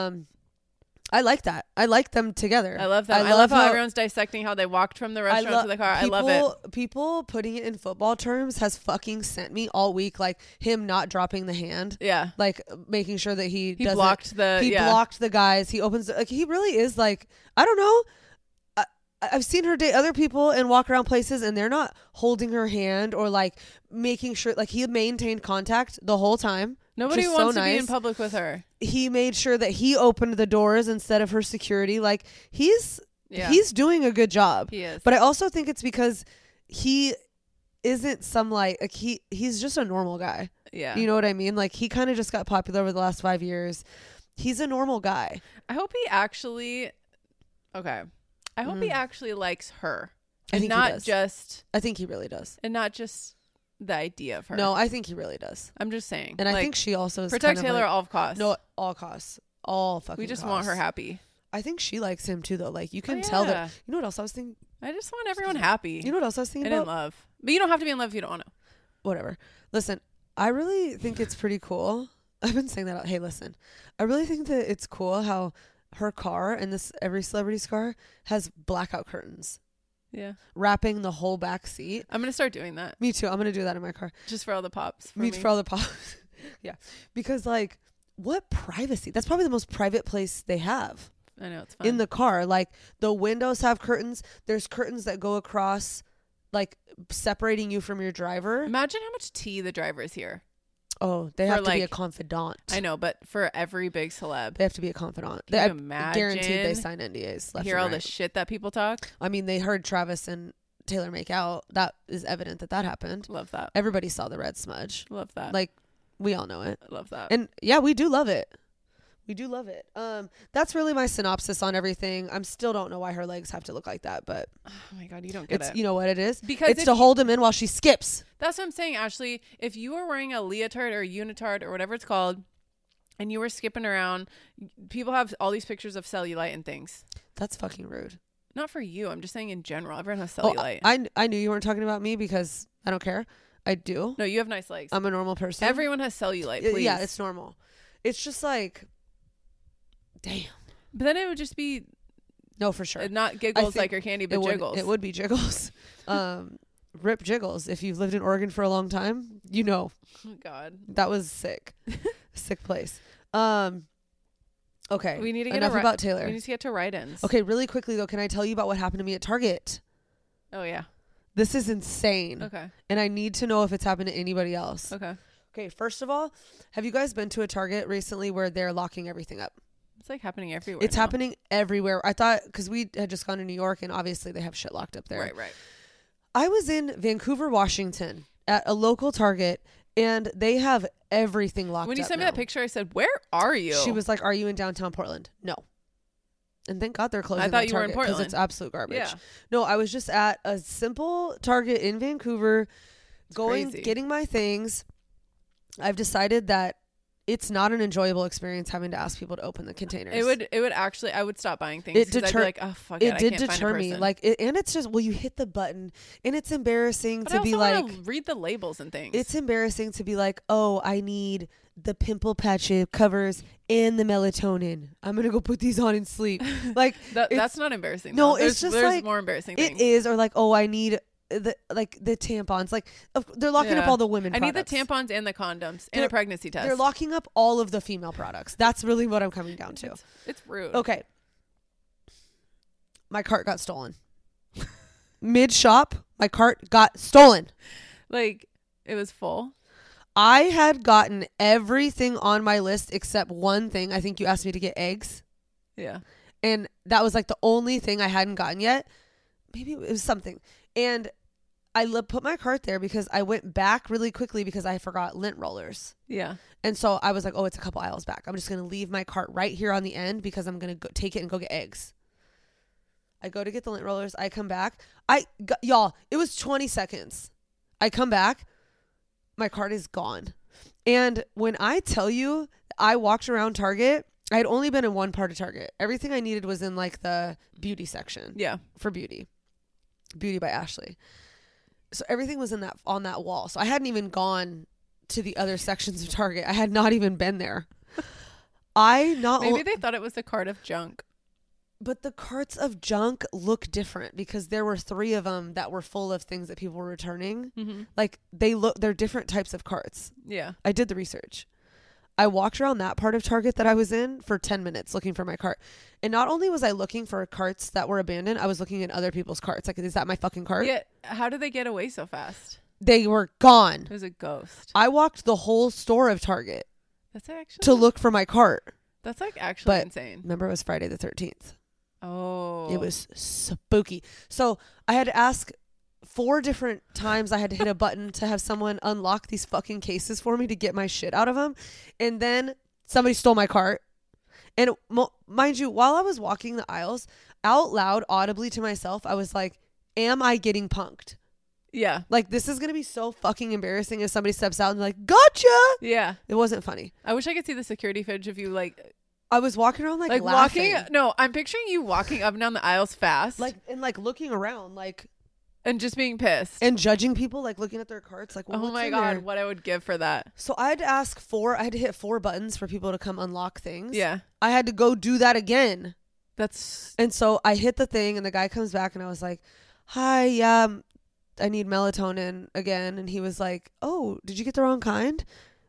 I like that. I like them together. I love them. I love how everyone's dissecting how they walked from the restaurant to the car. I love it. People putting it in football terms has fucking sent me all week. Like him not dropping the hand. Yeah. Like making sure that he blocked the guys. He opens. Like he really is like, I don't know. I've seen her date other people and walk around places and they're not holding her hand or like making sure, like he maintained contact the whole time. Nobody wants to be in public with her. He made sure that he opened the doors instead of her security. Like he's doing a good job. He is. But I also think it's because he isn't some like he's just a normal guy. Yeah. You know what I mean? Like he kind of just got popular over the last 5 years. He's a normal guy. I hope he actually likes her. I think not he does. Just I think he really does. And not just the idea of her. No, I think he really does. I'm just saying. And I think she also is protect kind of Taylor like, at all costs. No, all costs. All fucking We just costs. want her happy. I think she likes him too though. Like you can tell that. You know what else I was thinking? I just want everyone happy. You know what else I was thinking and about? in love. But you don't have to be in love if you don't want to. Whatever. Listen, I really think it's pretty cool. I've been saying that out. Hey, listen. I really think that it's cool how her car and every celebrity's car has blackout curtains. Yeah. Wrapping the whole back seat. I'm going to start doing that. Me too. I'm going to do that in my car. Just for all the pops. For all the pops. Yeah. Because like, what privacy? That's probably the most private place they have. I know, it's fun. In the car. Like the windows have curtains. There's curtains that go across, like separating you from your driver. Imagine how much tea the drivers hear. Oh, they have to be a confidant. I know, but for every big celeb. They have to be a confidant. Can you imagine? Guaranteed they sign NDAs. Hear all the shit that people talk? I mean, they heard Travis and Taylor make out. That is evident that happened. Love that. Everybody saw the red smudge. Love that. Like, we all know it. Love that. And yeah, we do love it. We do love it. That's really my synopsis on everything. I still don't know why her legs have to look like that, but oh my God, you don't get it. You know what it is? Because it's to hold him in while she skips. That's what I'm saying, Ashley. If you were wearing a leotard or a unitard or whatever it's called, and you were skipping around, people have all these pictures of cellulite and things. That's fucking rude. Not for you. I'm just saying in general. Everyone has cellulite. I knew you weren't talking about me because I don't care. I do. No, you have nice legs. I'm a normal person. Everyone has cellulite, please. Yeah, it's normal. It's just like, damn. But then it would just be... No, for sure. Not giggles like your candy, but jiggles. It would be jiggles. Rip jiggles. If you've lived in Oregon for a long time, you know. Oh, God. That was sick. Sick place. Okay. We need to get enough about Taylor. We need to get to write-ins. Okay, really quickly, though, can I tell you about what happened to me at Target? Oh, yeah. This is insane. Okay. And I need to know if it's happened to anybody else. Okay. Okay, first of all, have you guys been to a Target recently where they're locking everything up? It's like happening everywhere. It's now. happening everywhere. I thought, because we had just gone to New York and obviously they have shit locked up there. Right. I was in Vancouver, Washington at a local Target and they have everything locked up. When you sent me now. that picture, I said, "Where are you?" She was like, "Are you in downtown Portland?" No. And thank God they're closing. I thought that you were in Target 'cause Portland. It's absolute garbage. Yeah. No, I was just at a simple Target in Vancouver, Crazy. getting my things. I've decided that it's not an enjoyable experience having to ask people to open the containers. It would actually. I would stop buying things. It 'Cause I'd be deter- like, oh fuck it. It I did can't find a deter me. person. Like, and it's just, well, you hit the button, and it's embarrassing But to I be also like, wanna read the labels and things. it's embarrassing to be like, oh, I need the pimple patch covers and the melatonin. I'm gonna go put these on and sleep. Like, that's not embarrassing. No, though. it's just there's like, more embarrassing it things. is, or like, oh, I need the tampons. Like, they're locking up Yeah. all the women. I need the products. tampons and the condoms and They're- a pregnancy test. They're locking up all of the female products. That's really what I'm coming down to. It's rude. Okay. My cart got stolen. Mid shop, my cart got stolen. Like it was full. I had gotten everything on my list except one thing. I think you asked me to get eggs. Yeah. And that was like the only thing I hadn't gotten yet. Maybe it was something. And I put my cart there because I went back really quickly because I forgot lint rollers. Yeah. And so I was like, oh, it's a couple aisles back. I'm just going to leave my cart right here on the end because I'm going to take it and go get eggs. I go to get the lint rollers. I come back. Y'all, it was 20 seconds. I come back. My cart is gone. And when I tell you, I walked around Target. I had only been in one part of Target. Everything I needed was in like the beauty section. Yeah. For beauty. Beauty by Ashley. So everything was on that wall. So I hadn't even gone to the other sections of Target. I had not even been there. Maybe they thought it was a cart of junk. But the carts of junk look different because there were 3 of them that were full of things that people were returning. Mm-hmm. Like they're different types of carts. Yeah. I did the research. I walked around that part of Target that I was in for 10 minutes looking for my cart. And not only was I looking for carts that were abandoned, I was looking at other people's carts. Like, is that my fucking cart? Yeah. How did they get away so fast? They were gone. It was a ghost. I walked the whole store of Target That's actually to look for my cart. That's like actually But insane. remember, it was Friday the 13th. Oh. It was spooky. So I had to ask 4 different times. I had to hit a button to have someone unlock these fucking cases for me to get my shit out of them. And then somebody stole my cart. And mind you, while I was walking the aisles, out loud, audibly to myself, I was like, am I getting punked? Yeah. Like, this is going to be so fucking embarrassing if somebody steps out and they're like, gotcha. Yeah. It wasn't funny. I wish I could see the security footage of you like I was walking around like walking. laughing. No, I'm picturing you walking up and down the aisles fast, Like, and like looking around, like, and just being pissed. and judging people, like looking at their carts, like, well, oh what's my in god, there? what I would give for that. So I had to hit 4 buttons for people to come unlock things. Yeah. I had to go do that again. That's And so I hit the thing and the guy comes back and I was like, hi, yeah, I need melatonin again. And he was like, oh, did you get the wrong kind?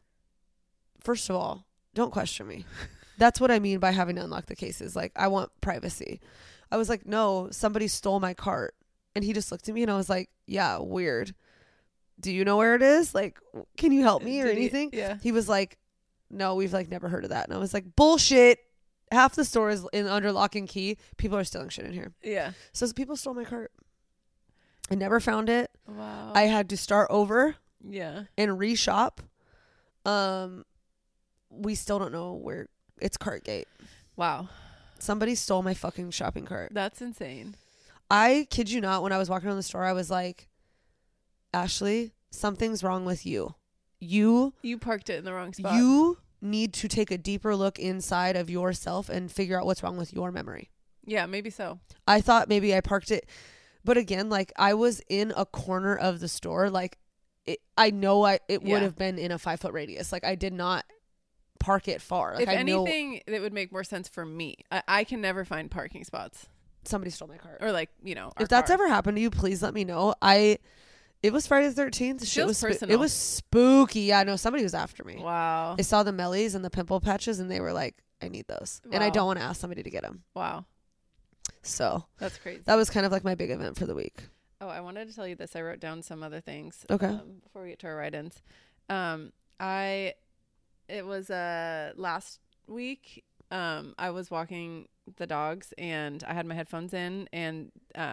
First of all, don't question me. That's what I mean by having to unlock the cases. Like, I want privacy. I was like, no, somebody stole my cart. And he just looked at me and I was like, yeah, weird. Do you know where it is? Like, can you help me or Did he- anything? yeah. He was like, no, we've like never heard of that. And I was like, bullshit. Half the store is under lock and key. People are stealing shit in here. Yeah. So people stole my cart. I never found it. Wow. I had to start over yeah. and reshop. We still don't know where it's Cartgate. Wow. Somebody stole my fucking shopping cart. That's insane. I kid you not, when I was walking around the store, I was like, Ashley, something's wrong with you. You parked it in the wrong spot. You need to take a deeper look inside of yourself and figure out what's wrong with your memory. Yeah, maybe so. I thought maybe I parked it. But again, like, I was in a corner of the store. Like, I know it Yeah. would have been in a 5-foot radius. Like, I did not park it far. Like, If I know anything, that would make more sense for me. I can never find parking spots. somebody stole my cart. Or like, you know, our If that's car. ever happened to you, please let me know. It was Friday the 13th. Shit Feels was it personal. was spooky. Yeah, no, somebody was after me. Wow. I saw the mellies and the pimple patches and they were like, I need those. And I Wow. don't want to ask somebody to get them. Wow. So That's crazy. that was kind of like my big event for the week. Oh, I wanted to tell you this. I wrote down some other things. Okay. Before we get to our write-ins. It was last week. I was walking the dogs and I had my headphones in, and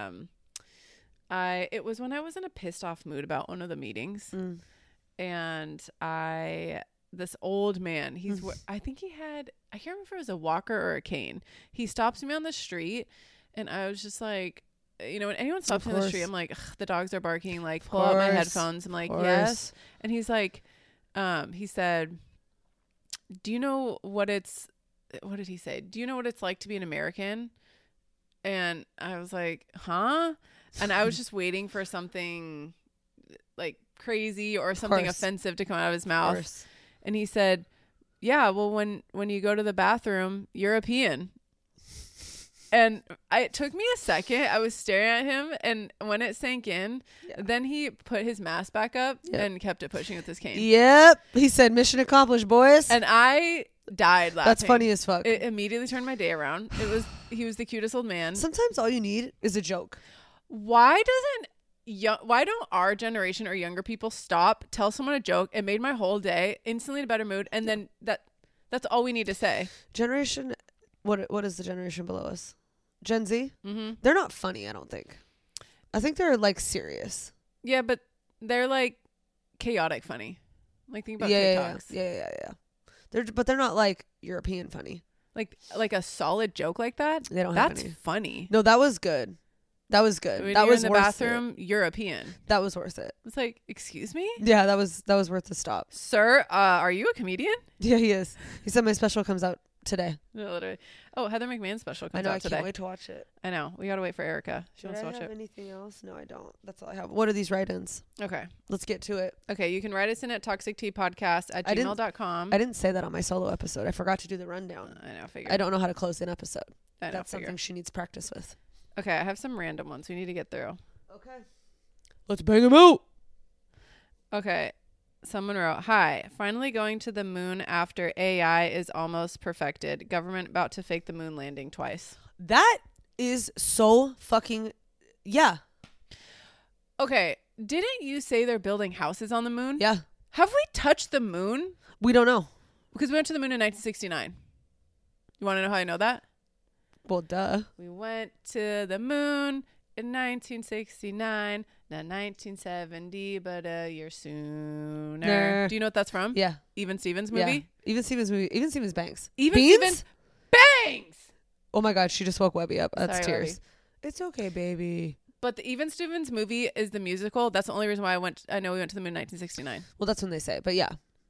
it was when I was in a pissed off mood about one of the meetings. And this old man, I think he had, I can't remember if it was a walker or a cane. He stops me on the street, and I was just like, you know, when anyone stops me on the street, I'm like, the dogs are barking, like, pull out my headphones. I'm like, yes. And he's like, he said, do you know what did he say? Do you know what it's like to be an American? And I was like, huh? And I was just waiting for something like crazy or something offensive to come out of his mouth. And he said, yeah, well, when you go to the bathroom, European. And it took me a second. I was staring at him, and when it sank in, then he put his mask back up and kept it pushing with his cane. Yep. He said, mission accomplished, boys. And I died laughing. That's funny as fuck. It immediately turned my day around. He was the cutest old man. Sometimes all you need is a joke. Why don't our generation or younger people stop, tell someone a joke? It made my whole day, instantly in a better mood. And then that's all we need to say. Generation, what is the generation below us? Gen Z? Mm-hmm. They're not funny, I don't think. I think they're like serious. Yeah, but they're like chaotic funny. Like think about TikToks. Yeah. They're not like European funny. Like a solid joke like that. They don't have That's any. funny. No, that was good. That was good. When that you're was in the worth bathroom, it. European. That was worth it. It's like, excuse me? Yeah, that was worth the stop. Sir, are you a comedian? Yeah, he is. He said my special comes out today. No, literally. Oh, Heather McMahon's special comes out today. I can't wait to watch it. I know. We gotta wait for Erica. She wants to watch Do I have it. anything else? No, I don't. That's all I have. What are these write-ins? Okay. Let's get to it. Okay, you can write us in at toxicteapodcast@gmail.com. I didn't say that on my solo episode. I forgot to do the rundown. I know. Figure. I don't know how to close an episode. That's something she needs practice with. Okay, I have some random ones we need to get through. Okay. Let's bang them out. Okay. Someone wrote, hi, finally going to the moon after AI is almost perfected. Government about to fake the moon landing twice. That is so fucking, yeah. Okay. Didn't you say they're building houses on the moon? Yeah. Have we touched the moon? We don't know. Because we went to the moon in 1969. You want to know how I know that? Well, duh. We went to the moon in 1969, not 1970, but a year sooner. Do you know what that's from? Yeah. Even Stevens movie? Yeah. Even Stevens movie. Even Stevens Banks. Even Beans? Stevens Bangs! Oh my God, she just woke Webby up. That's Sorry, tears. Webby. It's okay, baby. But the Even Stevens movie is the musical. That's the only reason why I know we went to the moon in 1969. Well, that's when they say it, but yeah.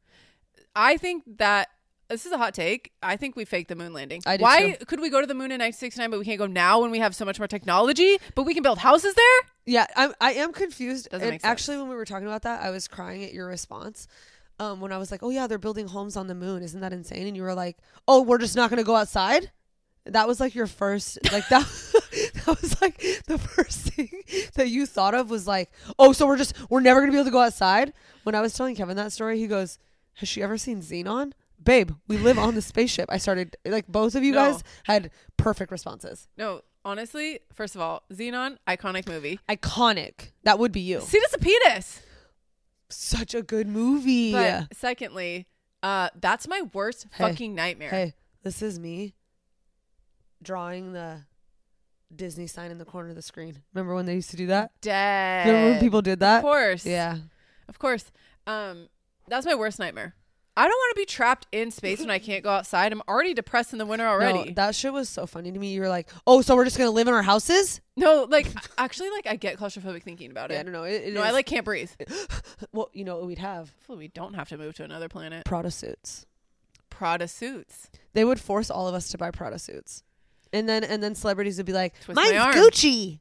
I think that this is a hot take. I think we faked the moon landing. I do Why too. could we go to the moon in 1969, but we can't go now when we have so much more technology, but we can build houses there? Yeah, I am confused. Doesn't And make sense. actually, when we were talking about that, I was crying at your response. When I was like, oh yeah, they're building homes on the moon. Isn't that insane? And you were like, oh, we're just not going to go outside? That was like your first, like that, that was like the first thing that you thought of was like, oh, so we're never going to be able to go outside? When I was telling Kevin that story, he goes, has she ever seen Xenon? Babe, we live on the spaceship. I started, like, both of you guys had perfect responses. No, honestly, first of all, Xenon, iconic movie. Iconic. That would be you. Cetus Appetus. Such a good movie. But secondly, that's my worst fucking nightmare. Hey, this is me drawing the Disney sign in the corner of the screen. Remember when they used to do that? Dead. Remember when people did that? Of course. Yeah. Of course. That's my worst nightmare. I don't want to be trapped in space when I can't go outside. I'm already depressed in the winter already. No, that shit was so funny to me. You were like, oh, so we're just going to live in our houses? No, like, actually, like, I get claustrophobic thinking about it. Yeah, I don't know. It No, I, like, can't breathe. Well, you know what we'd have? Hopefully we don't have to move to another planet. Prada suits. Prada suits. They would force all of us to buy Prada suits. And then celebrities would be like, Twist mine's my arm. Gucci.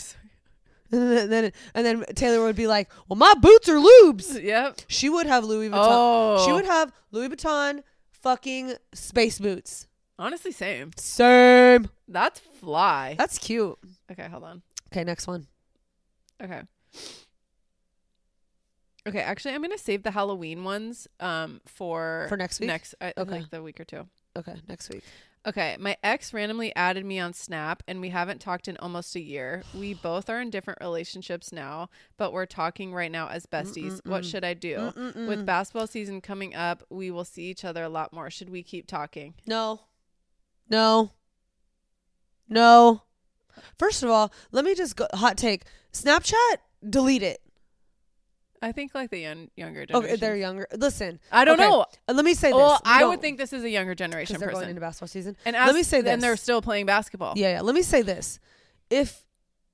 And then Taylor would be like, well, my boots are lubes. Yep. She would have Louis Vuitton. Oh. She would have Louis Vuitton fucking space boots. Honestly, same. Same. That's fly. That's cute. Okay, hold on. Okay, next one. Okay. Okay, actually, I'm gonna save the Halloween ones for next week. Okay, Okay. like the week or two. Okay, next week. Okay, my ex randomly added me on Snap, and we haven't talked in almost a year. We both are in different relationships now, but we're talking right now as besties. What should I do? With basketball season coming up, we will see each other a lot more. Should we keep talking? No. First of all, let me just go hot take. Snapchat, delete it. I think like the younger generation. Okay, they're younger. Listen, I don't know. Let me say this. Well, I would think this is a younger generation they're person. going into basketball season. And let me say this. And they're still playing basketball. Yeah. Let me say this. If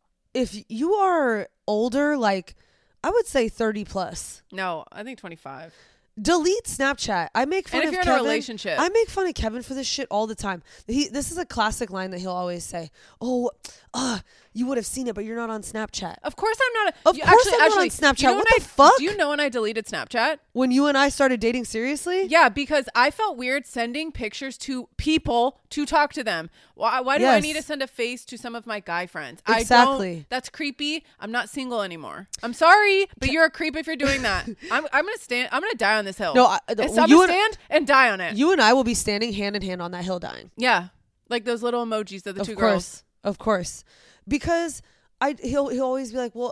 you are older, like I would say 30 plus. No, I think 25. Delete Snapchat. I make fun and of if you're Kevin. in a relationship. I make fun of Kevin for this shit all the time. This is a classic line that he'll always say. Oh, you would have seen it, but you're not on Snapchat. Of course I'm not. I'm not on Snapchat. You know what the fuck? Do you know when I deleted Snapchat? When you and I started dating seriously? Yeah, because I felt weird sending pictures to people to talk to them. Why do I Yes. need to send a face to some of my guy friends? Exactly. That's creepy. I'm not single anymore. I'm sorry, but you're a creep if you're doing that. I'm gonna die on this hill. No, I'm gonna stand and die on it. You and I will be standing hand in hand on that hill dying. Yeah, like those little emojis of the two course, girls. Of course, because he'll always be like, well,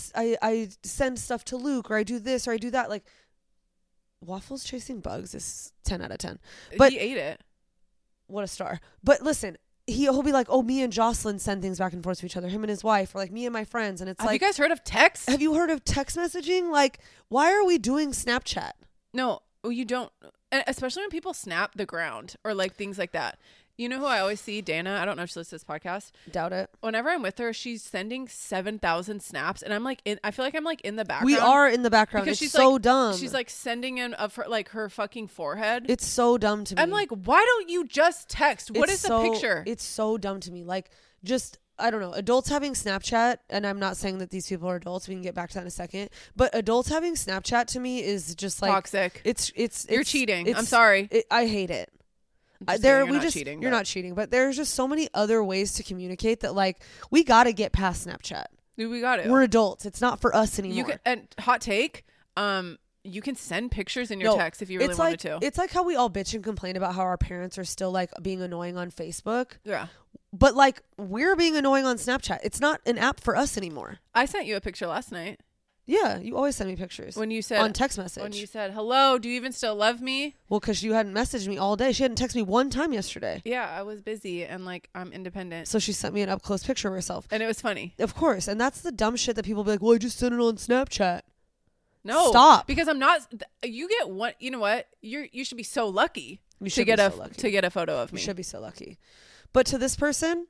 I send stuff to Luke, or I do this or I do that. Like waffles chasing bugs is 10 out of 10. But he ate it. What a star. But listen, he'll be like, oh, me and Jocelyn send things back and forth to each other, him and his wife, or like me and my friends, and it's Have you guys heard of text? Have you heard of text messaging? Like, why are we doing Snapchat? No, you don't. Especially when people snap the ground or like things like that. You know who I always see? Dana. I don't know if she listens to this podcast. Doubt it. Whenever I'm with her, she's sending 7,000 snaps, and I'm like, I feel like I'm like in the background. We are in the background. Because it's she's so like, dumb. She's like sending in of her like her fucking forehead. It's so dumb to me. I'm like, why don't you just text? What is the picture? It's so dumb to me. Like, just I don't know. Adults having Snapchat, and I'm not saying that these people are adults. We can get back to that in a second. But adults having Snapchat to me is just like toxic. You're cheating. I'm sorry. I hate it. You're not cheating, but there's just so many other ways to communicate that like we got to get past Snapchat. We got it. We're adults. It's not for us anymore. And hot take, you can send pictures in your text if you really wanted to. It's like how we all bitch and complain about how our parents are still like being annoying on Facebook. Yeah. But like we're being annoying on Snapchat. It's not an app for us anymore. I sent you a picture last night. Yeah, you always send me pictures. When you said on text message. When you said, hello, do you even still love me? Well, because you hadn't messaged me all day. She hadn't texted me one time yesterday. Yeah, I was busy and like I'm independent. So she sent me an up close picture of herself. And it was funny. Of course. And that's the dumb shit that people be like, well, I just sent it on Snapchat. No. Stop. Because I'm not you get one you know what? You should be so lucky to get a photo of me. You should be so lucky. But to this person,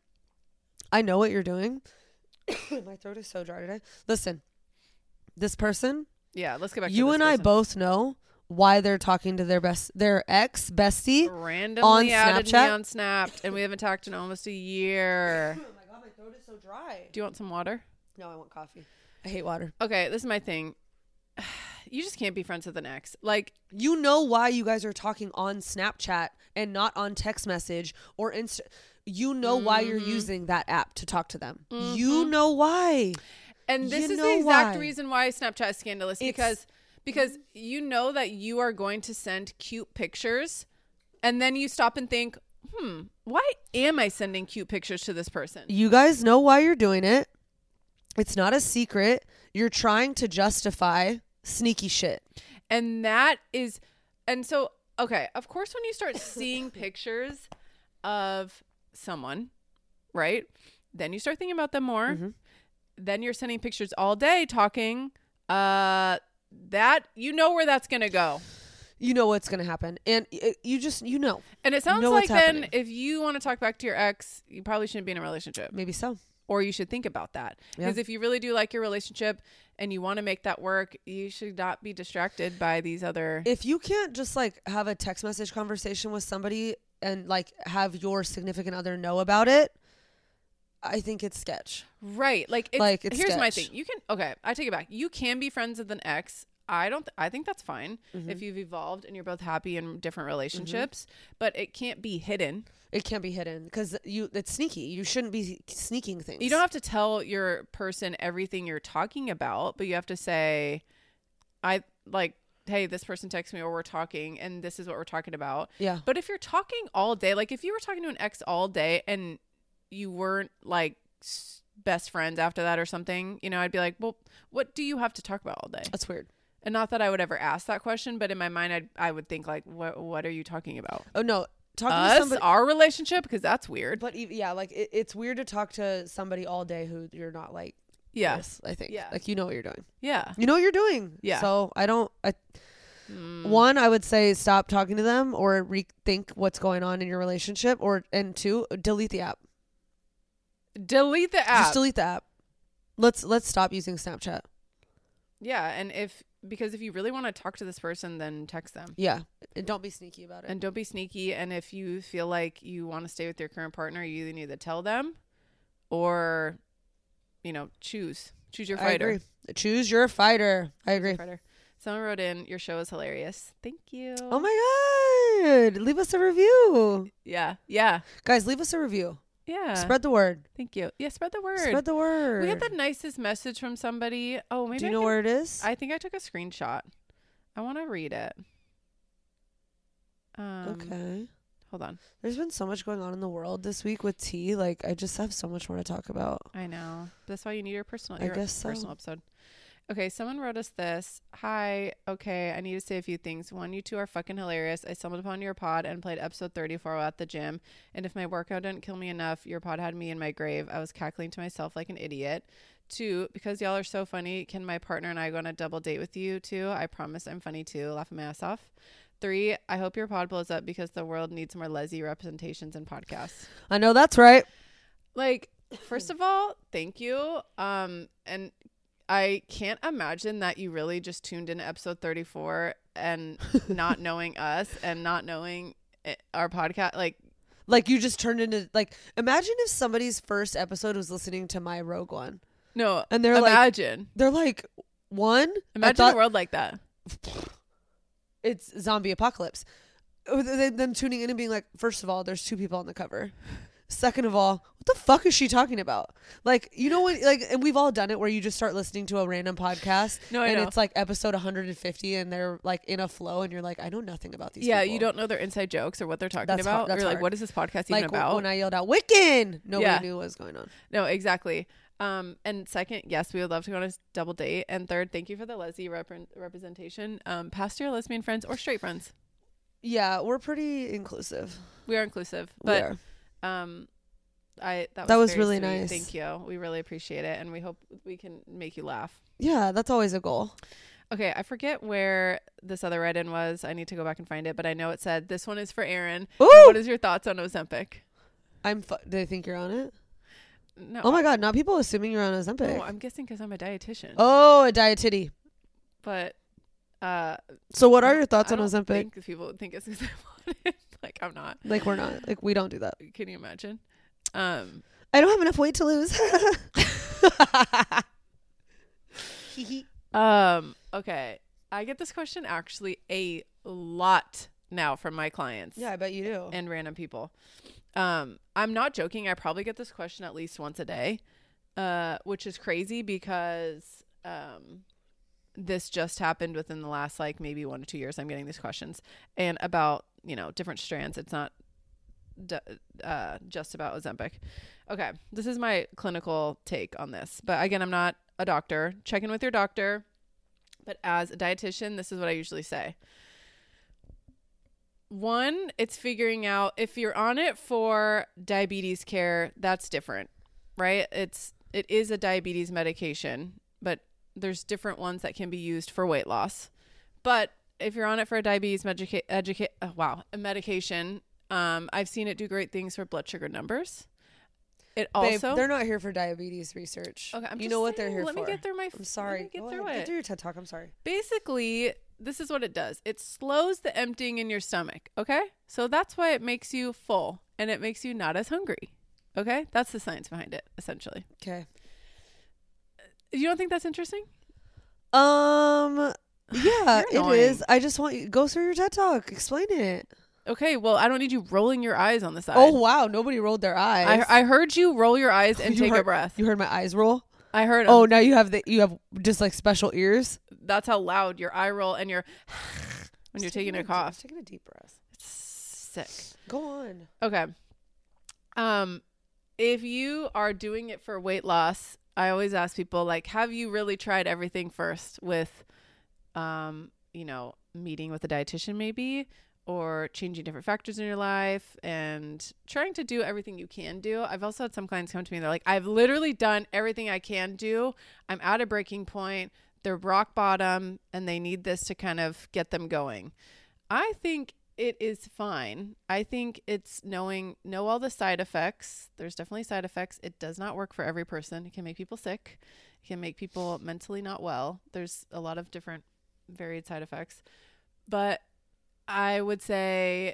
I know what you're doing. My throat is so dry today. Listen. This person, yeah, let's get back to you and I both know why they're talking to their ex bestie randomly added me on Snap, and we haven't talked in almost a year. Oh my god, my throat is so dry. Do you want some water? No, I want coffee. I hate water. Okay, this is my thing. You just can't be friends with an ex. Like, you know why you guys are talking on Snapchat and not on text message or Insta. You know why you're using that app to talk to them. You know why. And this is the exact reason why Snapchat is scandalous, because you know that you are going to send cute pictures and then you stop and think, why am I sending cute pictures to this person? You guys know why you're doing it. It's not a secret. You're trying to justify sneaky shit. And so, okay, of course, when you start seeing pictures of someone, right, then you start thinking about them more. Mm-hmm. Then you're sending pictures all day talking, that you know where that's going to go. You know what's going to happen. And you know. And it sounds like then if you want to talk back to your ex, you probably shouldn't be in a relationship. Maybe so. Or you should think about that. Because if you really do like your relationship and you want to make that work, you should not be distracted by these other. If you can't just like have a text message conversation with somebody and like have your significant other know about it, I think it's sketch. Right. Like it's here's sketch. my thing. I take it back. You can be friends with an ex. I think that's fine if you've evolved and you're both happy in different relationships, but it can't be hidden. It can't be hidden because it's sneaky. You shouldn't be sneaking things. You don't have to tell your person everything you're talking about, but you have to say, I like, hey, this person texts me or we're talking and this is what we're talking about. Yeah. But if you're talking all day, like if you were talking to an ex all day and you weren't like best friends after that or something, you know, I'd be like, well, what do you have to talk about all day? That's weird. And not that I would ever ask that question, but in my mind, I would think like, what are you talking about? Oh no, talking Us, to somebody, our relationship, because that's weird. but yeah, like it's weird to talk to somebody all day who you're not like. Yeah, this, I think. Yeah. Like you know what you're doing. yeah, You know what you're doing. Yeah. So one, I would say stop talking to them or rethink what's going on in your relationship, and two, delete the app. delete the app. Just delete the app. Let's stop using Snapchat. Yeah, and because if you really want to talk to this person, then text them. Yeah, and don't be sneaky about it. And don't be sneaky. And if you feel like you want to stay with your current partner, you either need to tell them or, you know, choose your fighter. I agree. Choose your fighter. I agree. Fighter. Someone wrote in, your show is hilarious. Thank you. Oh my God. Leave us a review. Yeah. Yeah. Guys, leave us a review. Yeah. Spread the word. Thank you. Yeah, spread the word. Spread the word. We had the nicest message from somebody. Oh, maybe Do you know where it is? I think I took a screenshot. I want to read it. Okay. Hold on. There's been so much going on in the world this week with tea. Like, I just have so much more to talk about. I know. That's why you need your personal. I Your guess so. personal episode. Okay, someone wrote us this. Hi. Okay, I need to say a few things. One, you two are fucking hilarious. I stumbled upon your pod and played episode 34 while at the gym. And if my workout didn't kill me enough, your pod had me in my grave. I was cackling to myself like an idiot. Two, because y'all are so funny, can my partner and I go on a double date with you too? I promise I'm funny too. Laughing my ass off. Three, I hope your pod blows up because the world needs more lesbian representations in podcasts. I know that's right. Like, first of all, thank you. And I can't imagine that you really just tuned in episode 34 and not knowing us and not knowing our podcast. Like you just turned into, like, imagine if somebody's first episode was listening to my Rogue One. No, And they're imagine. They're like, one? Imagine a world like that. It's zombie apocalypse. Them tuning in and being like, first of all, there's two people on the cover. Second of all, what the fuck is she talking about? Like, you know what, like, and we've all done it where you just start listening to a random podcast I know. It's like episode 150 and they're like in a flow and you're like, I know nothing about these Yeah, people. you don't know their inside jokes or what they're talking That's about. hard. That's You're like, hard. what is this podcast like even about? when I yelled out Wiccan, nobody Yeah. knew what was going on. No, exactly. And second, yes, we would love to go on a double date. And third, thank you for the lesbian representation. Past your lesbian friends or straight friends. Yeah, we're pretty inclusive. We are inclusive, We but are. that was really very sweet. nice. Thank you. We really appreciate it, and we hope we can make you laugh. Yeah, that's always a goal. Okay, I forget where this other write-in was. I need to go back and find it, but I know it said this one is for Aaron. Ooh! What is your thoughts on Ozempic? Do they think you're on it? No. Oh my God, not people assuming you're on Ozempic. No, I'm guessing because I'm a dietitian. Oh, a dietity. But So what are your thoughts I on don't Ozempic? think people would think it's because I want it. Like, I'm not. Like, we're not. Like, we don't do that. Can you imagine? I don't have enough weight to lose. Okay. I get this question actually a lot now from my clients. Yeah, I bet you do. And random people. I'm not joking. I probably get this question at least once a day, which is crazy because this just happened within the last like maybe 1 to 2 years. I'm getting these questions and about, you know, different strands. It's not just about Ozempic. Okay. This is my clinical take on this, but again, I'm not a doctor. Check in with your doctor. But as a dietitian, this is what I usually say. One, it's figuring out if you're on it for diabetes care, that's different, right? It is a diabetes medication, but there's different ones that can be used for weight loss. But if you're on it for a diabetes medication, I've seen it do great things for blood sugar numbers. It Babe, also, they're not here for diabetes research. okay, you know what they're here let for. me get through my. I'm sorry. Let me Go get through ahead. it. Get through your TED Talk. I'm sorry. Basically, this is what it does. It slows the emptying in your stomach. Okay. So that's why it makes you full and it makes you not as hungry. Okay. That's the science behind it, essentially. Okay. You don't think that's interesting? Yeah, You're it annoying. is. I just want you go through your TED Talk. Explain it. Okay. Well, I don't need you rolling your eyes on the side. Oh wow, nobody rolled their eyes. I heard you roll your eyes and You take heard- a breath. You heard my eyes roll? I heard. Oh, now you have just like special ears. That's how loud your eye roll and your when you're taking a cough. Taking a deep breath. It's sick. Go on. Okay. If you are doing it for weight loss, I always ask people, like, have you really tried everything first with, meeting with a dietitian maybe, or changing different factors in your life and trying to do everything you can do. I've also had some clients come to me and they're like, I've literally done everything I can do. I'm at a breaking point. They're rock bottom and they need this to kind of get them going. I think it is fine. I think it's know all the side effects. There's definitely side effects. It does not work for every person. It can make people sick. It can make people mentally not well. There's a lot of different varied side effects. But I would say,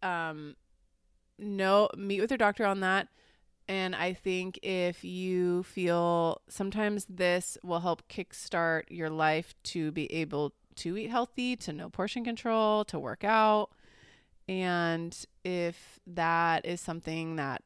meet with your doctor on that. And I think if you feel sometimes this will help kickstart your life to be able to eat healthy, to know portion control, to work out. And if that is something that,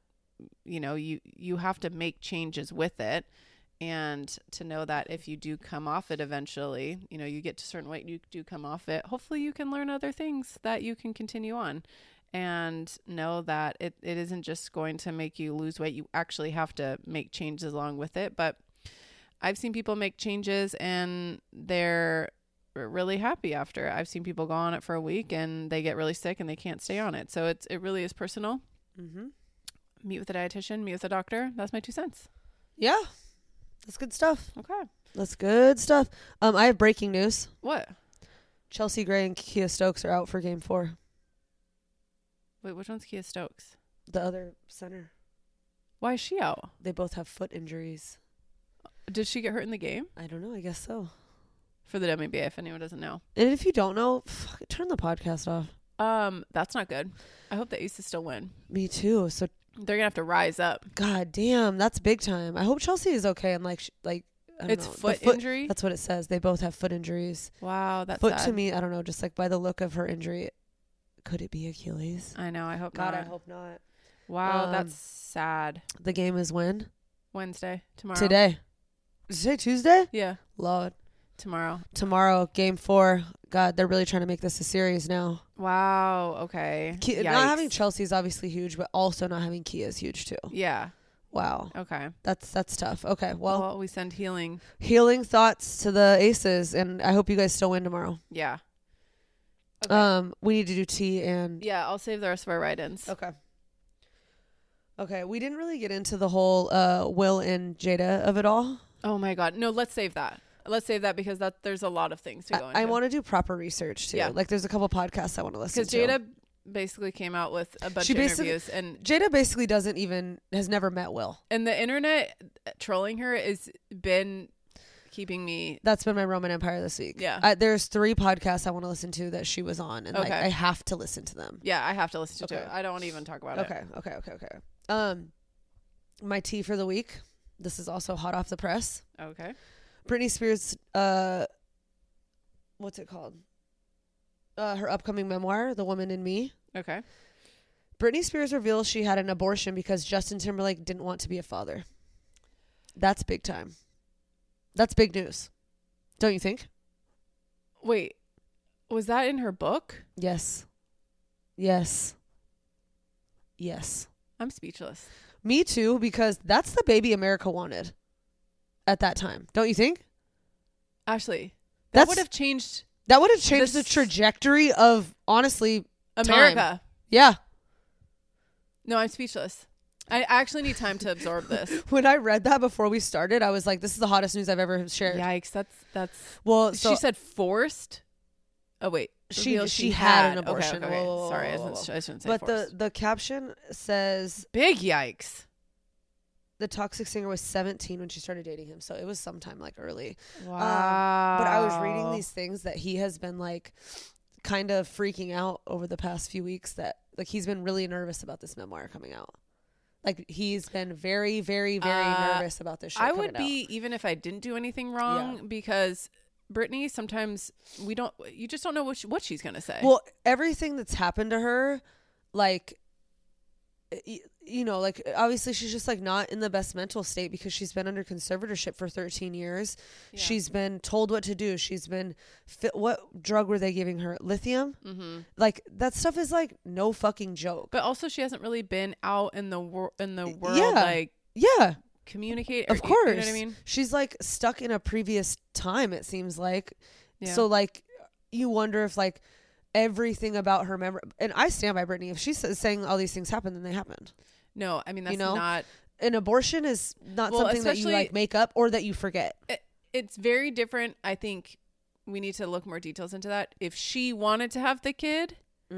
you have to make changes with it. And to know that if you do come off it eventually, you get to a certain weight, you do come off it. Hopefully you can learn other things that you can continue on and know that it isn't just going to make you lose weight. You actually have to make changes along with it. But I've seen people make changes and they're really happy after. I've seen people go on it for a week and they get really sick and they can't stay on it. So it really is personal. Mm-hmm. Meet with a dietitian, meet with a doctor. That's my 2 cents. Yeah. That's good stuff. Okay. That's good stuff. I have breaking news. What? Chelsea Gray and Kia Stokes are out for Game 4. Wait, which one's Kia Stokes? The other center. Why is she out? They both have foot injuries. Did she get hurt in the game? I don't know. I guess so. For the WNBA, if anyone doesn't know. And if you don't know, turn the podcast off. That's not good. I hope the Aces still win. Me too. So they're gonna have to rise up. God damn, that's big time. I hope Chelsea is okay. And I don't it's know. foot injury. That's what it says. They both have foot injuries. Wow, that's foot sad. To me. I don't know. Just like by the look of her injury, could it be Achilles? I know. I hope God, not. I hope not. Wow, that's sad. The game is when? Wednesday. Tomorrow. Today. Did you say Tuesday? Yeah. Lord. Tomorrow, Game 4. God, they're really trying to make this a series now. Wow. Okay. Not having Chelsea is obviously huge, but also not having Kia is huge too. Yeah. Wow. Okay. That's tough. Okay. Well, we send healing thoughts to the Aces, and I hope you guys still win tomorrow. Yeah. Okay. We need to do tea and. Yeah, I'll save the rest of our write-ins. Okay. We didn't really get into the whole Will and Jada of it all. Oh my God. No, let's save that. Let's save that because there's a lot of things to go into. I want to do proper research too. Yeah. Like there's a couple podcasts I want to listen to. Because Jada basically came out with a bunch of interviews, and Jada basically has never met Will. And the internet trolling her has been keeping me. That's been my Roman Empire this week. Yeah. There's 3 podcasts I want to listen to that she was on, and I have to listen to them. Yeah, I have to listen to it. I don't want to even talk about it. Okay. My tea for the week. This is also hot off the press. Okay. Britney Spears, what's it called? Her upcoming memoir, The Woman in Me. Okay. Britney Spears reveals she had an abortion because Justin Timberlake didn't want to be a father. That's big time. That's big news. Don't you think? Wait, was that in her book? Yes. I'm speechless. Me too, because that's the baby America wanted at that time. Don't you think? Ashley, that would have changed. That would have changed the trajectory of, honestly, America. Time. Yeah. No, I'm speechless. I actually need time to absorb this. When I read that before we started, I was like, this is the hottest news I've ever shared. Yikes. That's well, she said forced. Oh, wait. She had an abortion. Okay. Sorry, I shouldn't say but forced. the caption says, big yikes. The toxic singer was 17 when she started dating him. So it was sometime like early. Wow. But I was reading these things that he has been like kind of freaking out over the past few weeks, that like he's been really nervous about this memoir coming out. Like he's been very, very, very nervous about this shit I would be out. Even if I didn't do anything wrong, because Britney, sometimes you just don't know what she's going to say. Well, everything that's happened to her, like you know, like obviously she's just like not in the best mental state because she's been under conservatorship for 13 years. Yeah. She's been told what to do. She's been what drug were they giving her? Lithium? Mm-hmm. Like that stuff is like no fucking joke. But also she hasn't really been out in the world Yeah. like Yeah. communicate. Of course. You know what I mean? She's like stuck in a previous time, it seems like. Yeah. So like you wonder if like everything about her memory, and I stand by Brittany. If she's saying all these things happened, then they happened. No, I mean, that's You know? not. An abortion is not Well, something that you especially- like make up or that you forget. It's very different. I think we need to look more details into that. If she wanted to have the kid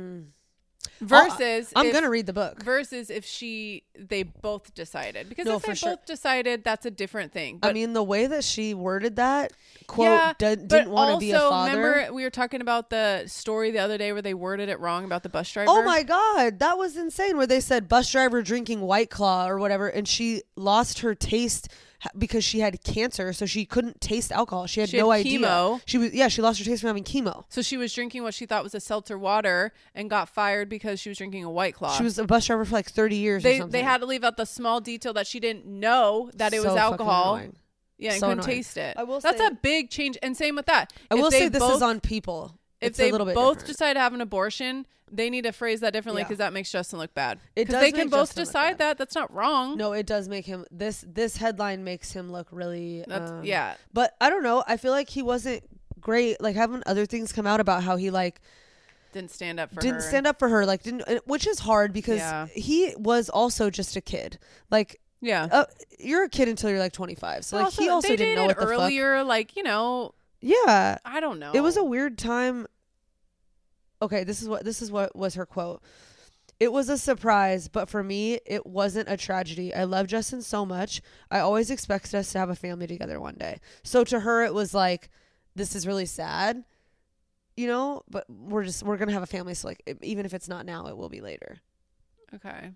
versus I'm if- gonna read the book. versus if they both decided, because No, if for they sure. both decided, that's a different thing. But I mean, the way that she worded that quote yeah, didn't want to be a father. Remember we were talking about the story the other day where they worded it wrong about the bus driver? Oh my God, that was insane. Where they said bus driver drinking White Claw or whatever, and she lost her taste because she had cancer, so she couldn't taste alcohol. She had no idea. Chemo. She lost her taste from having chemo. So she was drinking what she thought was a seltzer water and got fired because she was drinking a White Claw. She was a bus driver for like 30 years. or something. They had to leave out the small detail that she didn't know that it was So fucking alcohol. annoying. Yeah, and So couldn't annoying. taste it. I will That's say- a big change. And same with that. I If will they say this both- is on people. If It's they a little bit both different. decide to have an abortion, they need to phrase that differently Yeah. because that makes Justin look bad. It Because does they can make both Justin look decide bad. that. That's not wrong. No, it does make him this headline makes him look really That's yeah. But I don't know. I feel like he wasn't great. Like having other things come out about how he like Didn't stand up for didn't her. stand up for her, like didn't, which is hard because Yeah. he was also just a kid. Like Yeah. you're a kid until you're like 25. So like he also they didn't know what dated the earlier. Like fuck. Yeah, I don't know. it was a weird time. Okay, this is what was her quote. It was a surprise, but for me, it wasn't a tragedy. I love Justin so much. I always expected us to have a family together one day. So to her, it was like, this is really sad, you know, but we're going to have a family. So like, even if it's not now, it will be later. Okay.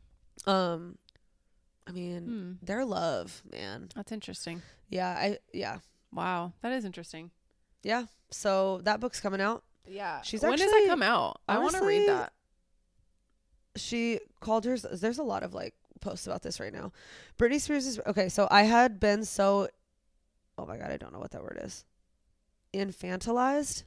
I mean, their love, man. That's interesting. Yeah. Wow. That is interesting. Yeah. So that book's coming out. Yeah. She's when does actually- that come out? I want to read honestly, that. She called hers. There's a lot of like posts about this right now. Britney Spears is okay. So I had been so, oh my God, I don't know what that word is. Infantilized.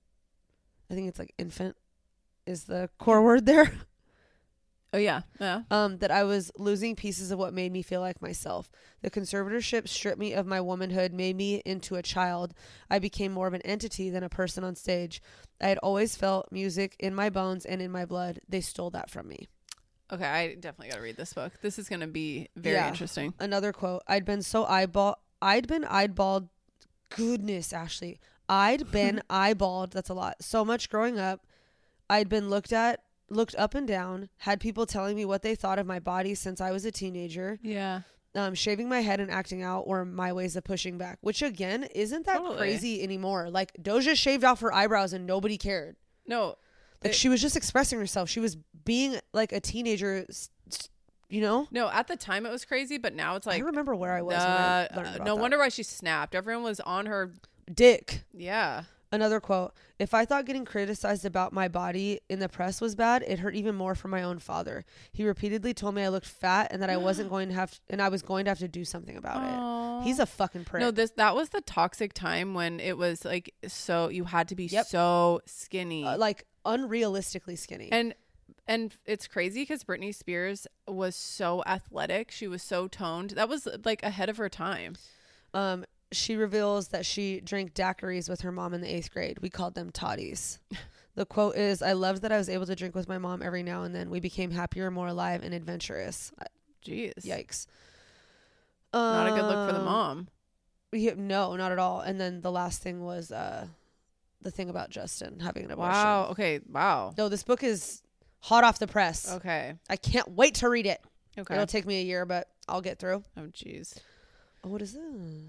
I think it's like infant is the core word there. Oh yeah. Yeah. That I was losing pieces of what made me feel like myself. The conservatorship stripped me of my womanhood, made me into a child. I became more of an entity than a person on stage. I had always felt music in my bones and in my blood. They stole that from me. Okay. I definitely got to read this book. This is going to be very Yeah. interesting. Another quote. I'd been eyeballed. Goodness, Ashley. I'd been eyeballed. That's a lot. So much growing up. I'd been looked up and down, had people telling me what they thought of my body since I was a teenager. Yeah. Shaving my head and acting out were my ways of pushing back, which again, isn't that Totally. crazy anymore? Like Doja shaved off her eyebrows and nobody cared. No. Like she was just expressing herself. She was being like a teenager, you know? No, at the time it was crazy, but now it's like I remember where I was when I learned about no that. wonder why she snapped. Everyone was on her. Dick. Yeah. Another quote. If I thought getting criticized about my body in the press was bad, it hurt even more from my own father. He repeatedly told me I looked fat and that I wasn't going to have and I was going to have to do something about it. He's a fucking prick. No, that was the toxic time when it was like so you had to be Yep. so skinny. Like unrealistically skinny. And it's crazy because Britney Spears was so athletic. She was so toned. That was like ahead of her time. She reveals that she drank daiquiris with her mom in the 8th grade. We called them toddies. The quote is, I loved that I was able to drink with my mom every now and then. We became happier, more alive, and adventurous. Jeez. Yikes. Not a good look for the mom. Yeah, no, not at all. And then the last thing was the thing about Justin having an abortion. Wow. Okay. Wow. No, this book is hot off the press. Okay. I can't wait to read it. Okay. It'll take me a year, but I'll get through. Oh, jeez. Oh, what is this?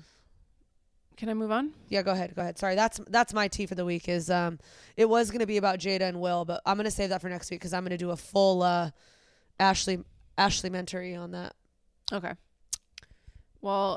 Can I move on? Yeah, go ahead. Sorry, that's my tea for the week. Is it was gonna be about Jada and Will, but I'm gonna save that for next week because I'm gonna do a full Ashley mentory on that. Okay. Well,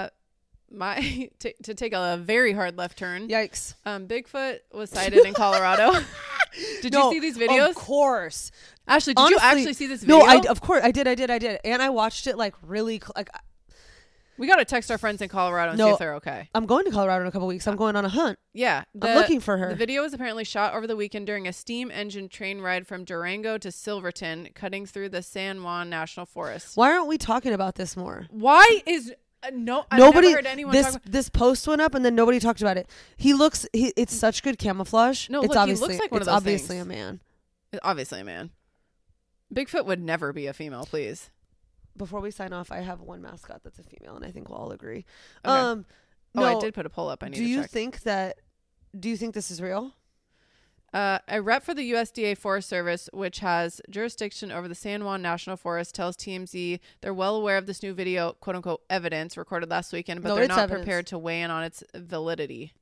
my to take a very hard left turn. Yikes! Bigfoot was sighted in Colorado. Did you see these videos? Of course. Ashley, did Honestly, you actually see this video? No, of course I did. And I watched it like really like. We got to text our friends in Colorado and see if they're okay. I'm going to Colorado in a couple weeks. I'm going on a hunt. Yeah. I'm looking for her. The video was apparently shot over the weekend during a steam engine train ride from Durango to Silverton, cutting through the San Juan National Forest. Why aren't we talking about this more? Why is I've nobody never heard anyone talk about this post went up and then nobody talked about it. It's such good camouflage. No, It's look, obviously he looks like one of those obviously things. a man. Obviously a man. Bigfoot would never be a female, please. Before we sign off, I have one mascot that's a female, and I think we'll all agree. Okay. No, I did put a poll up. I need to check. Do you think this is real? A rep for the USDA Forest Service, which has jurisdiction over the San Juan National Forest, tells TMZ they're well aware of this new video, quote unquote, evidence recorded last weekend, but they're not prepared to weigh in on its validity.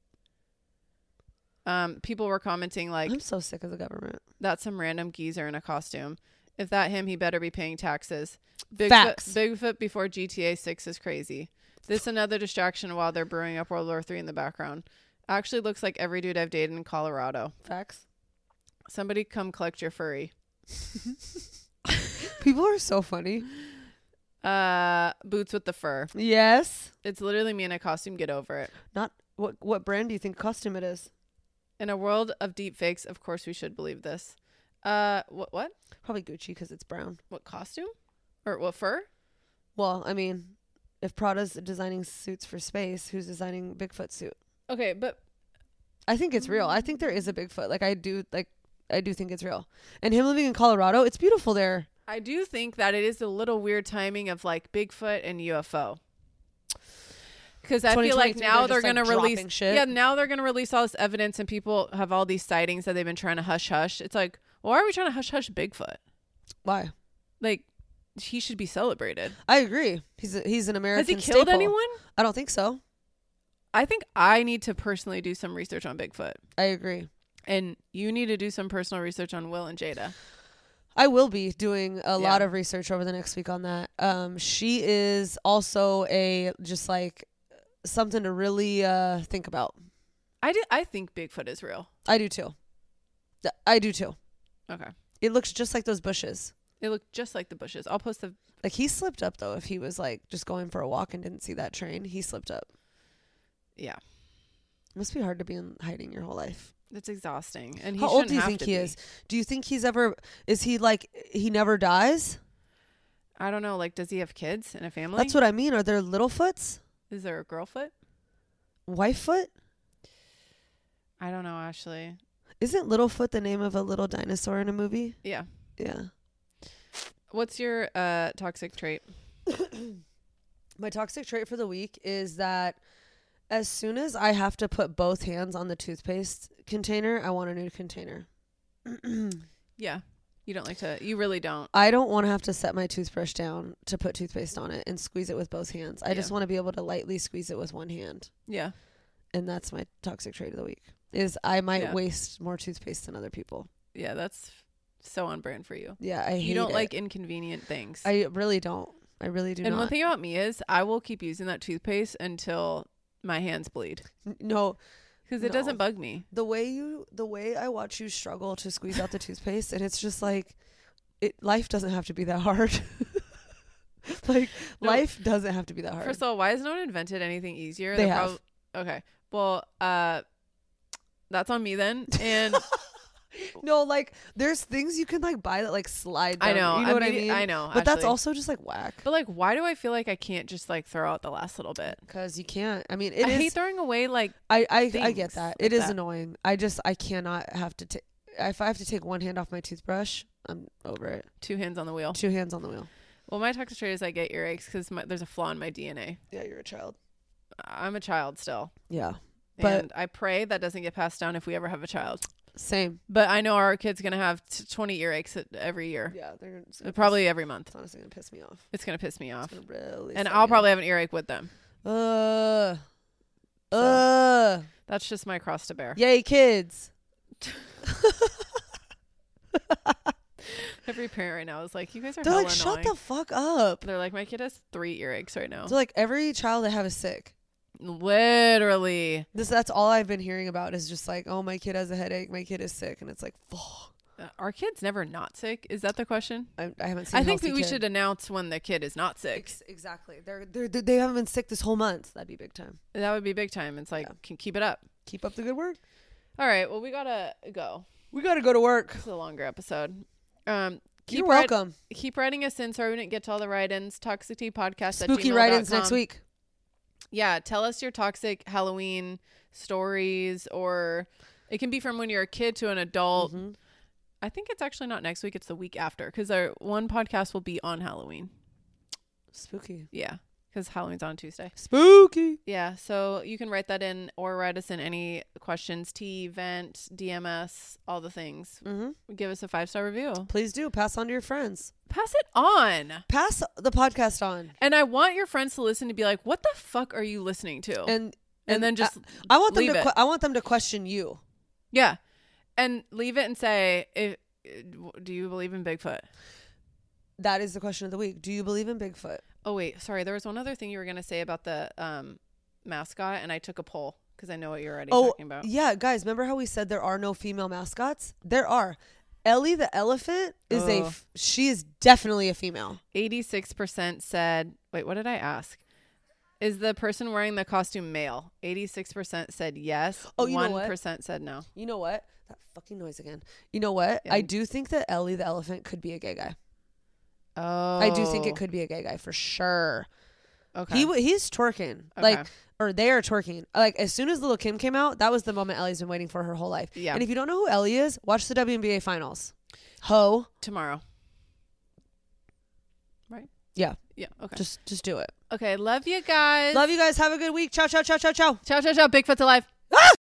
People were commenting like, I'm so sick of the government. That's some random geezer in a costume. If that him, he better be paying taxes. Facts. Bigfoot before GTA 6 is crazy. This another distraction while they're brewing up World War III in the background. Actually looks like every dude I've dated in Colorado. Facts. Somebody come collect your furry. People are so funny. Boots with the fur. Yes. It's literally me in a costume. Get over it. Not what brand do you think costume it is? In a world of deep fakes, of course we should believe this. What? Probably Gucci because it's brown. What costume? Or what fur? Well, I mean, if Prada's designing suits for space, who's designing Bigfoot suit? Okay, but I think it's real. I think there is a Bigfoot. I do think it's real. And him living in Colorado, it's beautiful there. I do think that it is a little weird timing of like Bigfoot and UFO. Because I feel like now they're going to release shit. Yeah, now they're going to release all this evidence and people have all these sightings that they've been trying to hush hush. It's like, why are we trying to hush hush Bigfoot? Why? Like, he should be celebrated. I agree. He's an American Has he killed anyone? I don't think so. I think I need to personally do some research on Bigfoot. I agree. And you need to do some personal research on Will and Jada. I will be doing a lot of research over the next week on that. She is also something to really think about. I think Bigfoot is real. I do too. Okay. It looks just like those bushes. They look just like the bushes. I'll post the... Like, he slipped up, though. If he was, just going for a walk and didn't see that train, he slipped up. Yeah. It must be hard to be in hiding your whole life. It's exhausting. And how old do you think he is? Do you think he's ever... Is he, he never dies? I don't know. Does he have kids and a family? That's what I mean. Are there Littlefoots? Is there a girlfoot? Wifefoot? I don't know, Ashley. Isn't Littlefoot the name of a little dinosaur in a movie? Yeah. Yeah. What's your toxic trait? My toxic trait for the week is that as soon as I have to put both hands on the toothpaste container, I want a new container. Yeah. You really don't. I don't want to have to set my toothbrush down to put toothpaste on it and squeeze it with both hands. I just want to be able to lightly squeeze it with one hand. Yeah. And that's my toxic trait of the week, is I might waste more toothpaste than other people. Yeah, that's so on brand for you. Yeah, I hate it. You don't like inconvenient things. I really don't. I really do not. And one thing about me is I will keep using that toothpaste until my hands bleed. No. Because it doesn't bug me. The way I watch you struggle to squeeze out the toothpaste, and it's just life doesn't have to be that hard. Life doesn't have to be that hard. First of all, why has no one invented anything easier? They have. Okay. Well, that's on me then. And no, there's things you can buy that slide down. I know. You know what I mean? I know. But that's also just whack. But why do I feel like I can't just throw out the last little bit? Because you can't. I mean, I hate throwing away I get that. It is that. Annoying. I cannot have to take. If I have to take one hand off my toothbrush, I'm over it. 2 hands on the wheel. 2 hands on the wheel. Well, my toxic trait is I get earaches because there's a flaw in my DNA. Yeah, you're a child. I'm a child still. Yeah. And I pray that doesn't get passed down if we ever have a child. Same. But I know our kid's going to have 20 earaches every year. Yeah. They're probably every month. It's honestly going to piss me off. It's going to piss me off. Really and I'll probably have an earache with them. That's just my cross to bear. Yay, kids. Every parent right now is like, you guys are They're hella shut annoying. the fuck up. They're like, my kid has 3 earaches right now. So every child they have is sick. Literally. That's all I've been hearing about is just like, oh, my kid has a headache. My kid is sick. And it's like, Are kids never not sick? Is that the question? I haven't seen I think healthy we kid. should announce when the kid is not sick. Exactly. They haven't been sick this whole month. That'd be big time. That would be big time. It's like, keep it up. Keep up the good work. All right. Well, we got to go. We got to go to work. It's a longer episode. You're welcome. Keep writing us in. Sorry we didn't get to all the write-ins. Toxictypodcast@gmail.com. Spooky write-ins next week. Yeah. Tell us your toxic Halloween stories, or it can be from when you're a kid to an adult. Mm-hmm. I think it's actually not next week. It's the week after, because our one podcast will be on Halloween. Spooky. Yeah. Because Halloween's on Tuesday. Spooky. Yeah. So you can write that in or write us in any questions. Vent, DMS, all the things. Mm-hmm. Give us a 5-star review. Please do. Pass on to your friends. Pass it on. Pass the podcast on. And I want your friends to listen to be like, what the fuck are you listening to? And then just I want them leave to it. I want them to question you. Yeah. And leave it and say, do you believe in Bigfoot? That is the question of the week. Do you believe in Bigfoot? Oh, wait. Sorry. There was one other thing you were going to say about the mascot, and I took a poll because I know what you're already talking about. Yeah, guys, remember how we said there are no female mascots? There are. Ellie the elephant is she is definitely a female. 86% said, wait, what did I ask? Is the person wearing the costume male? 86% said yes. Oh, you know 1% said no. You know what? That fucking noise again. You know what? Yeah. I do think that Ellie the elephant could be a gay guy. Oh. I do think it could be a gay guy for sure. Okay. He's twerking. Okay. Or they are twerking. Like, as soon as Little Kim came out, that was the moment Ellie's been waiting for her whole life. Yeah. And if you don't know who Ellie is, watch the WNBA finals. Ho. Tomorrow. Right? Yeah. Yeah. Okay. Just do it. Okay. Love you guys. Love you guys. Have a good week. Ciao, ciao, ciao, ciao, ciao. Ciao, ciao, ciao. Bigfoot's alive.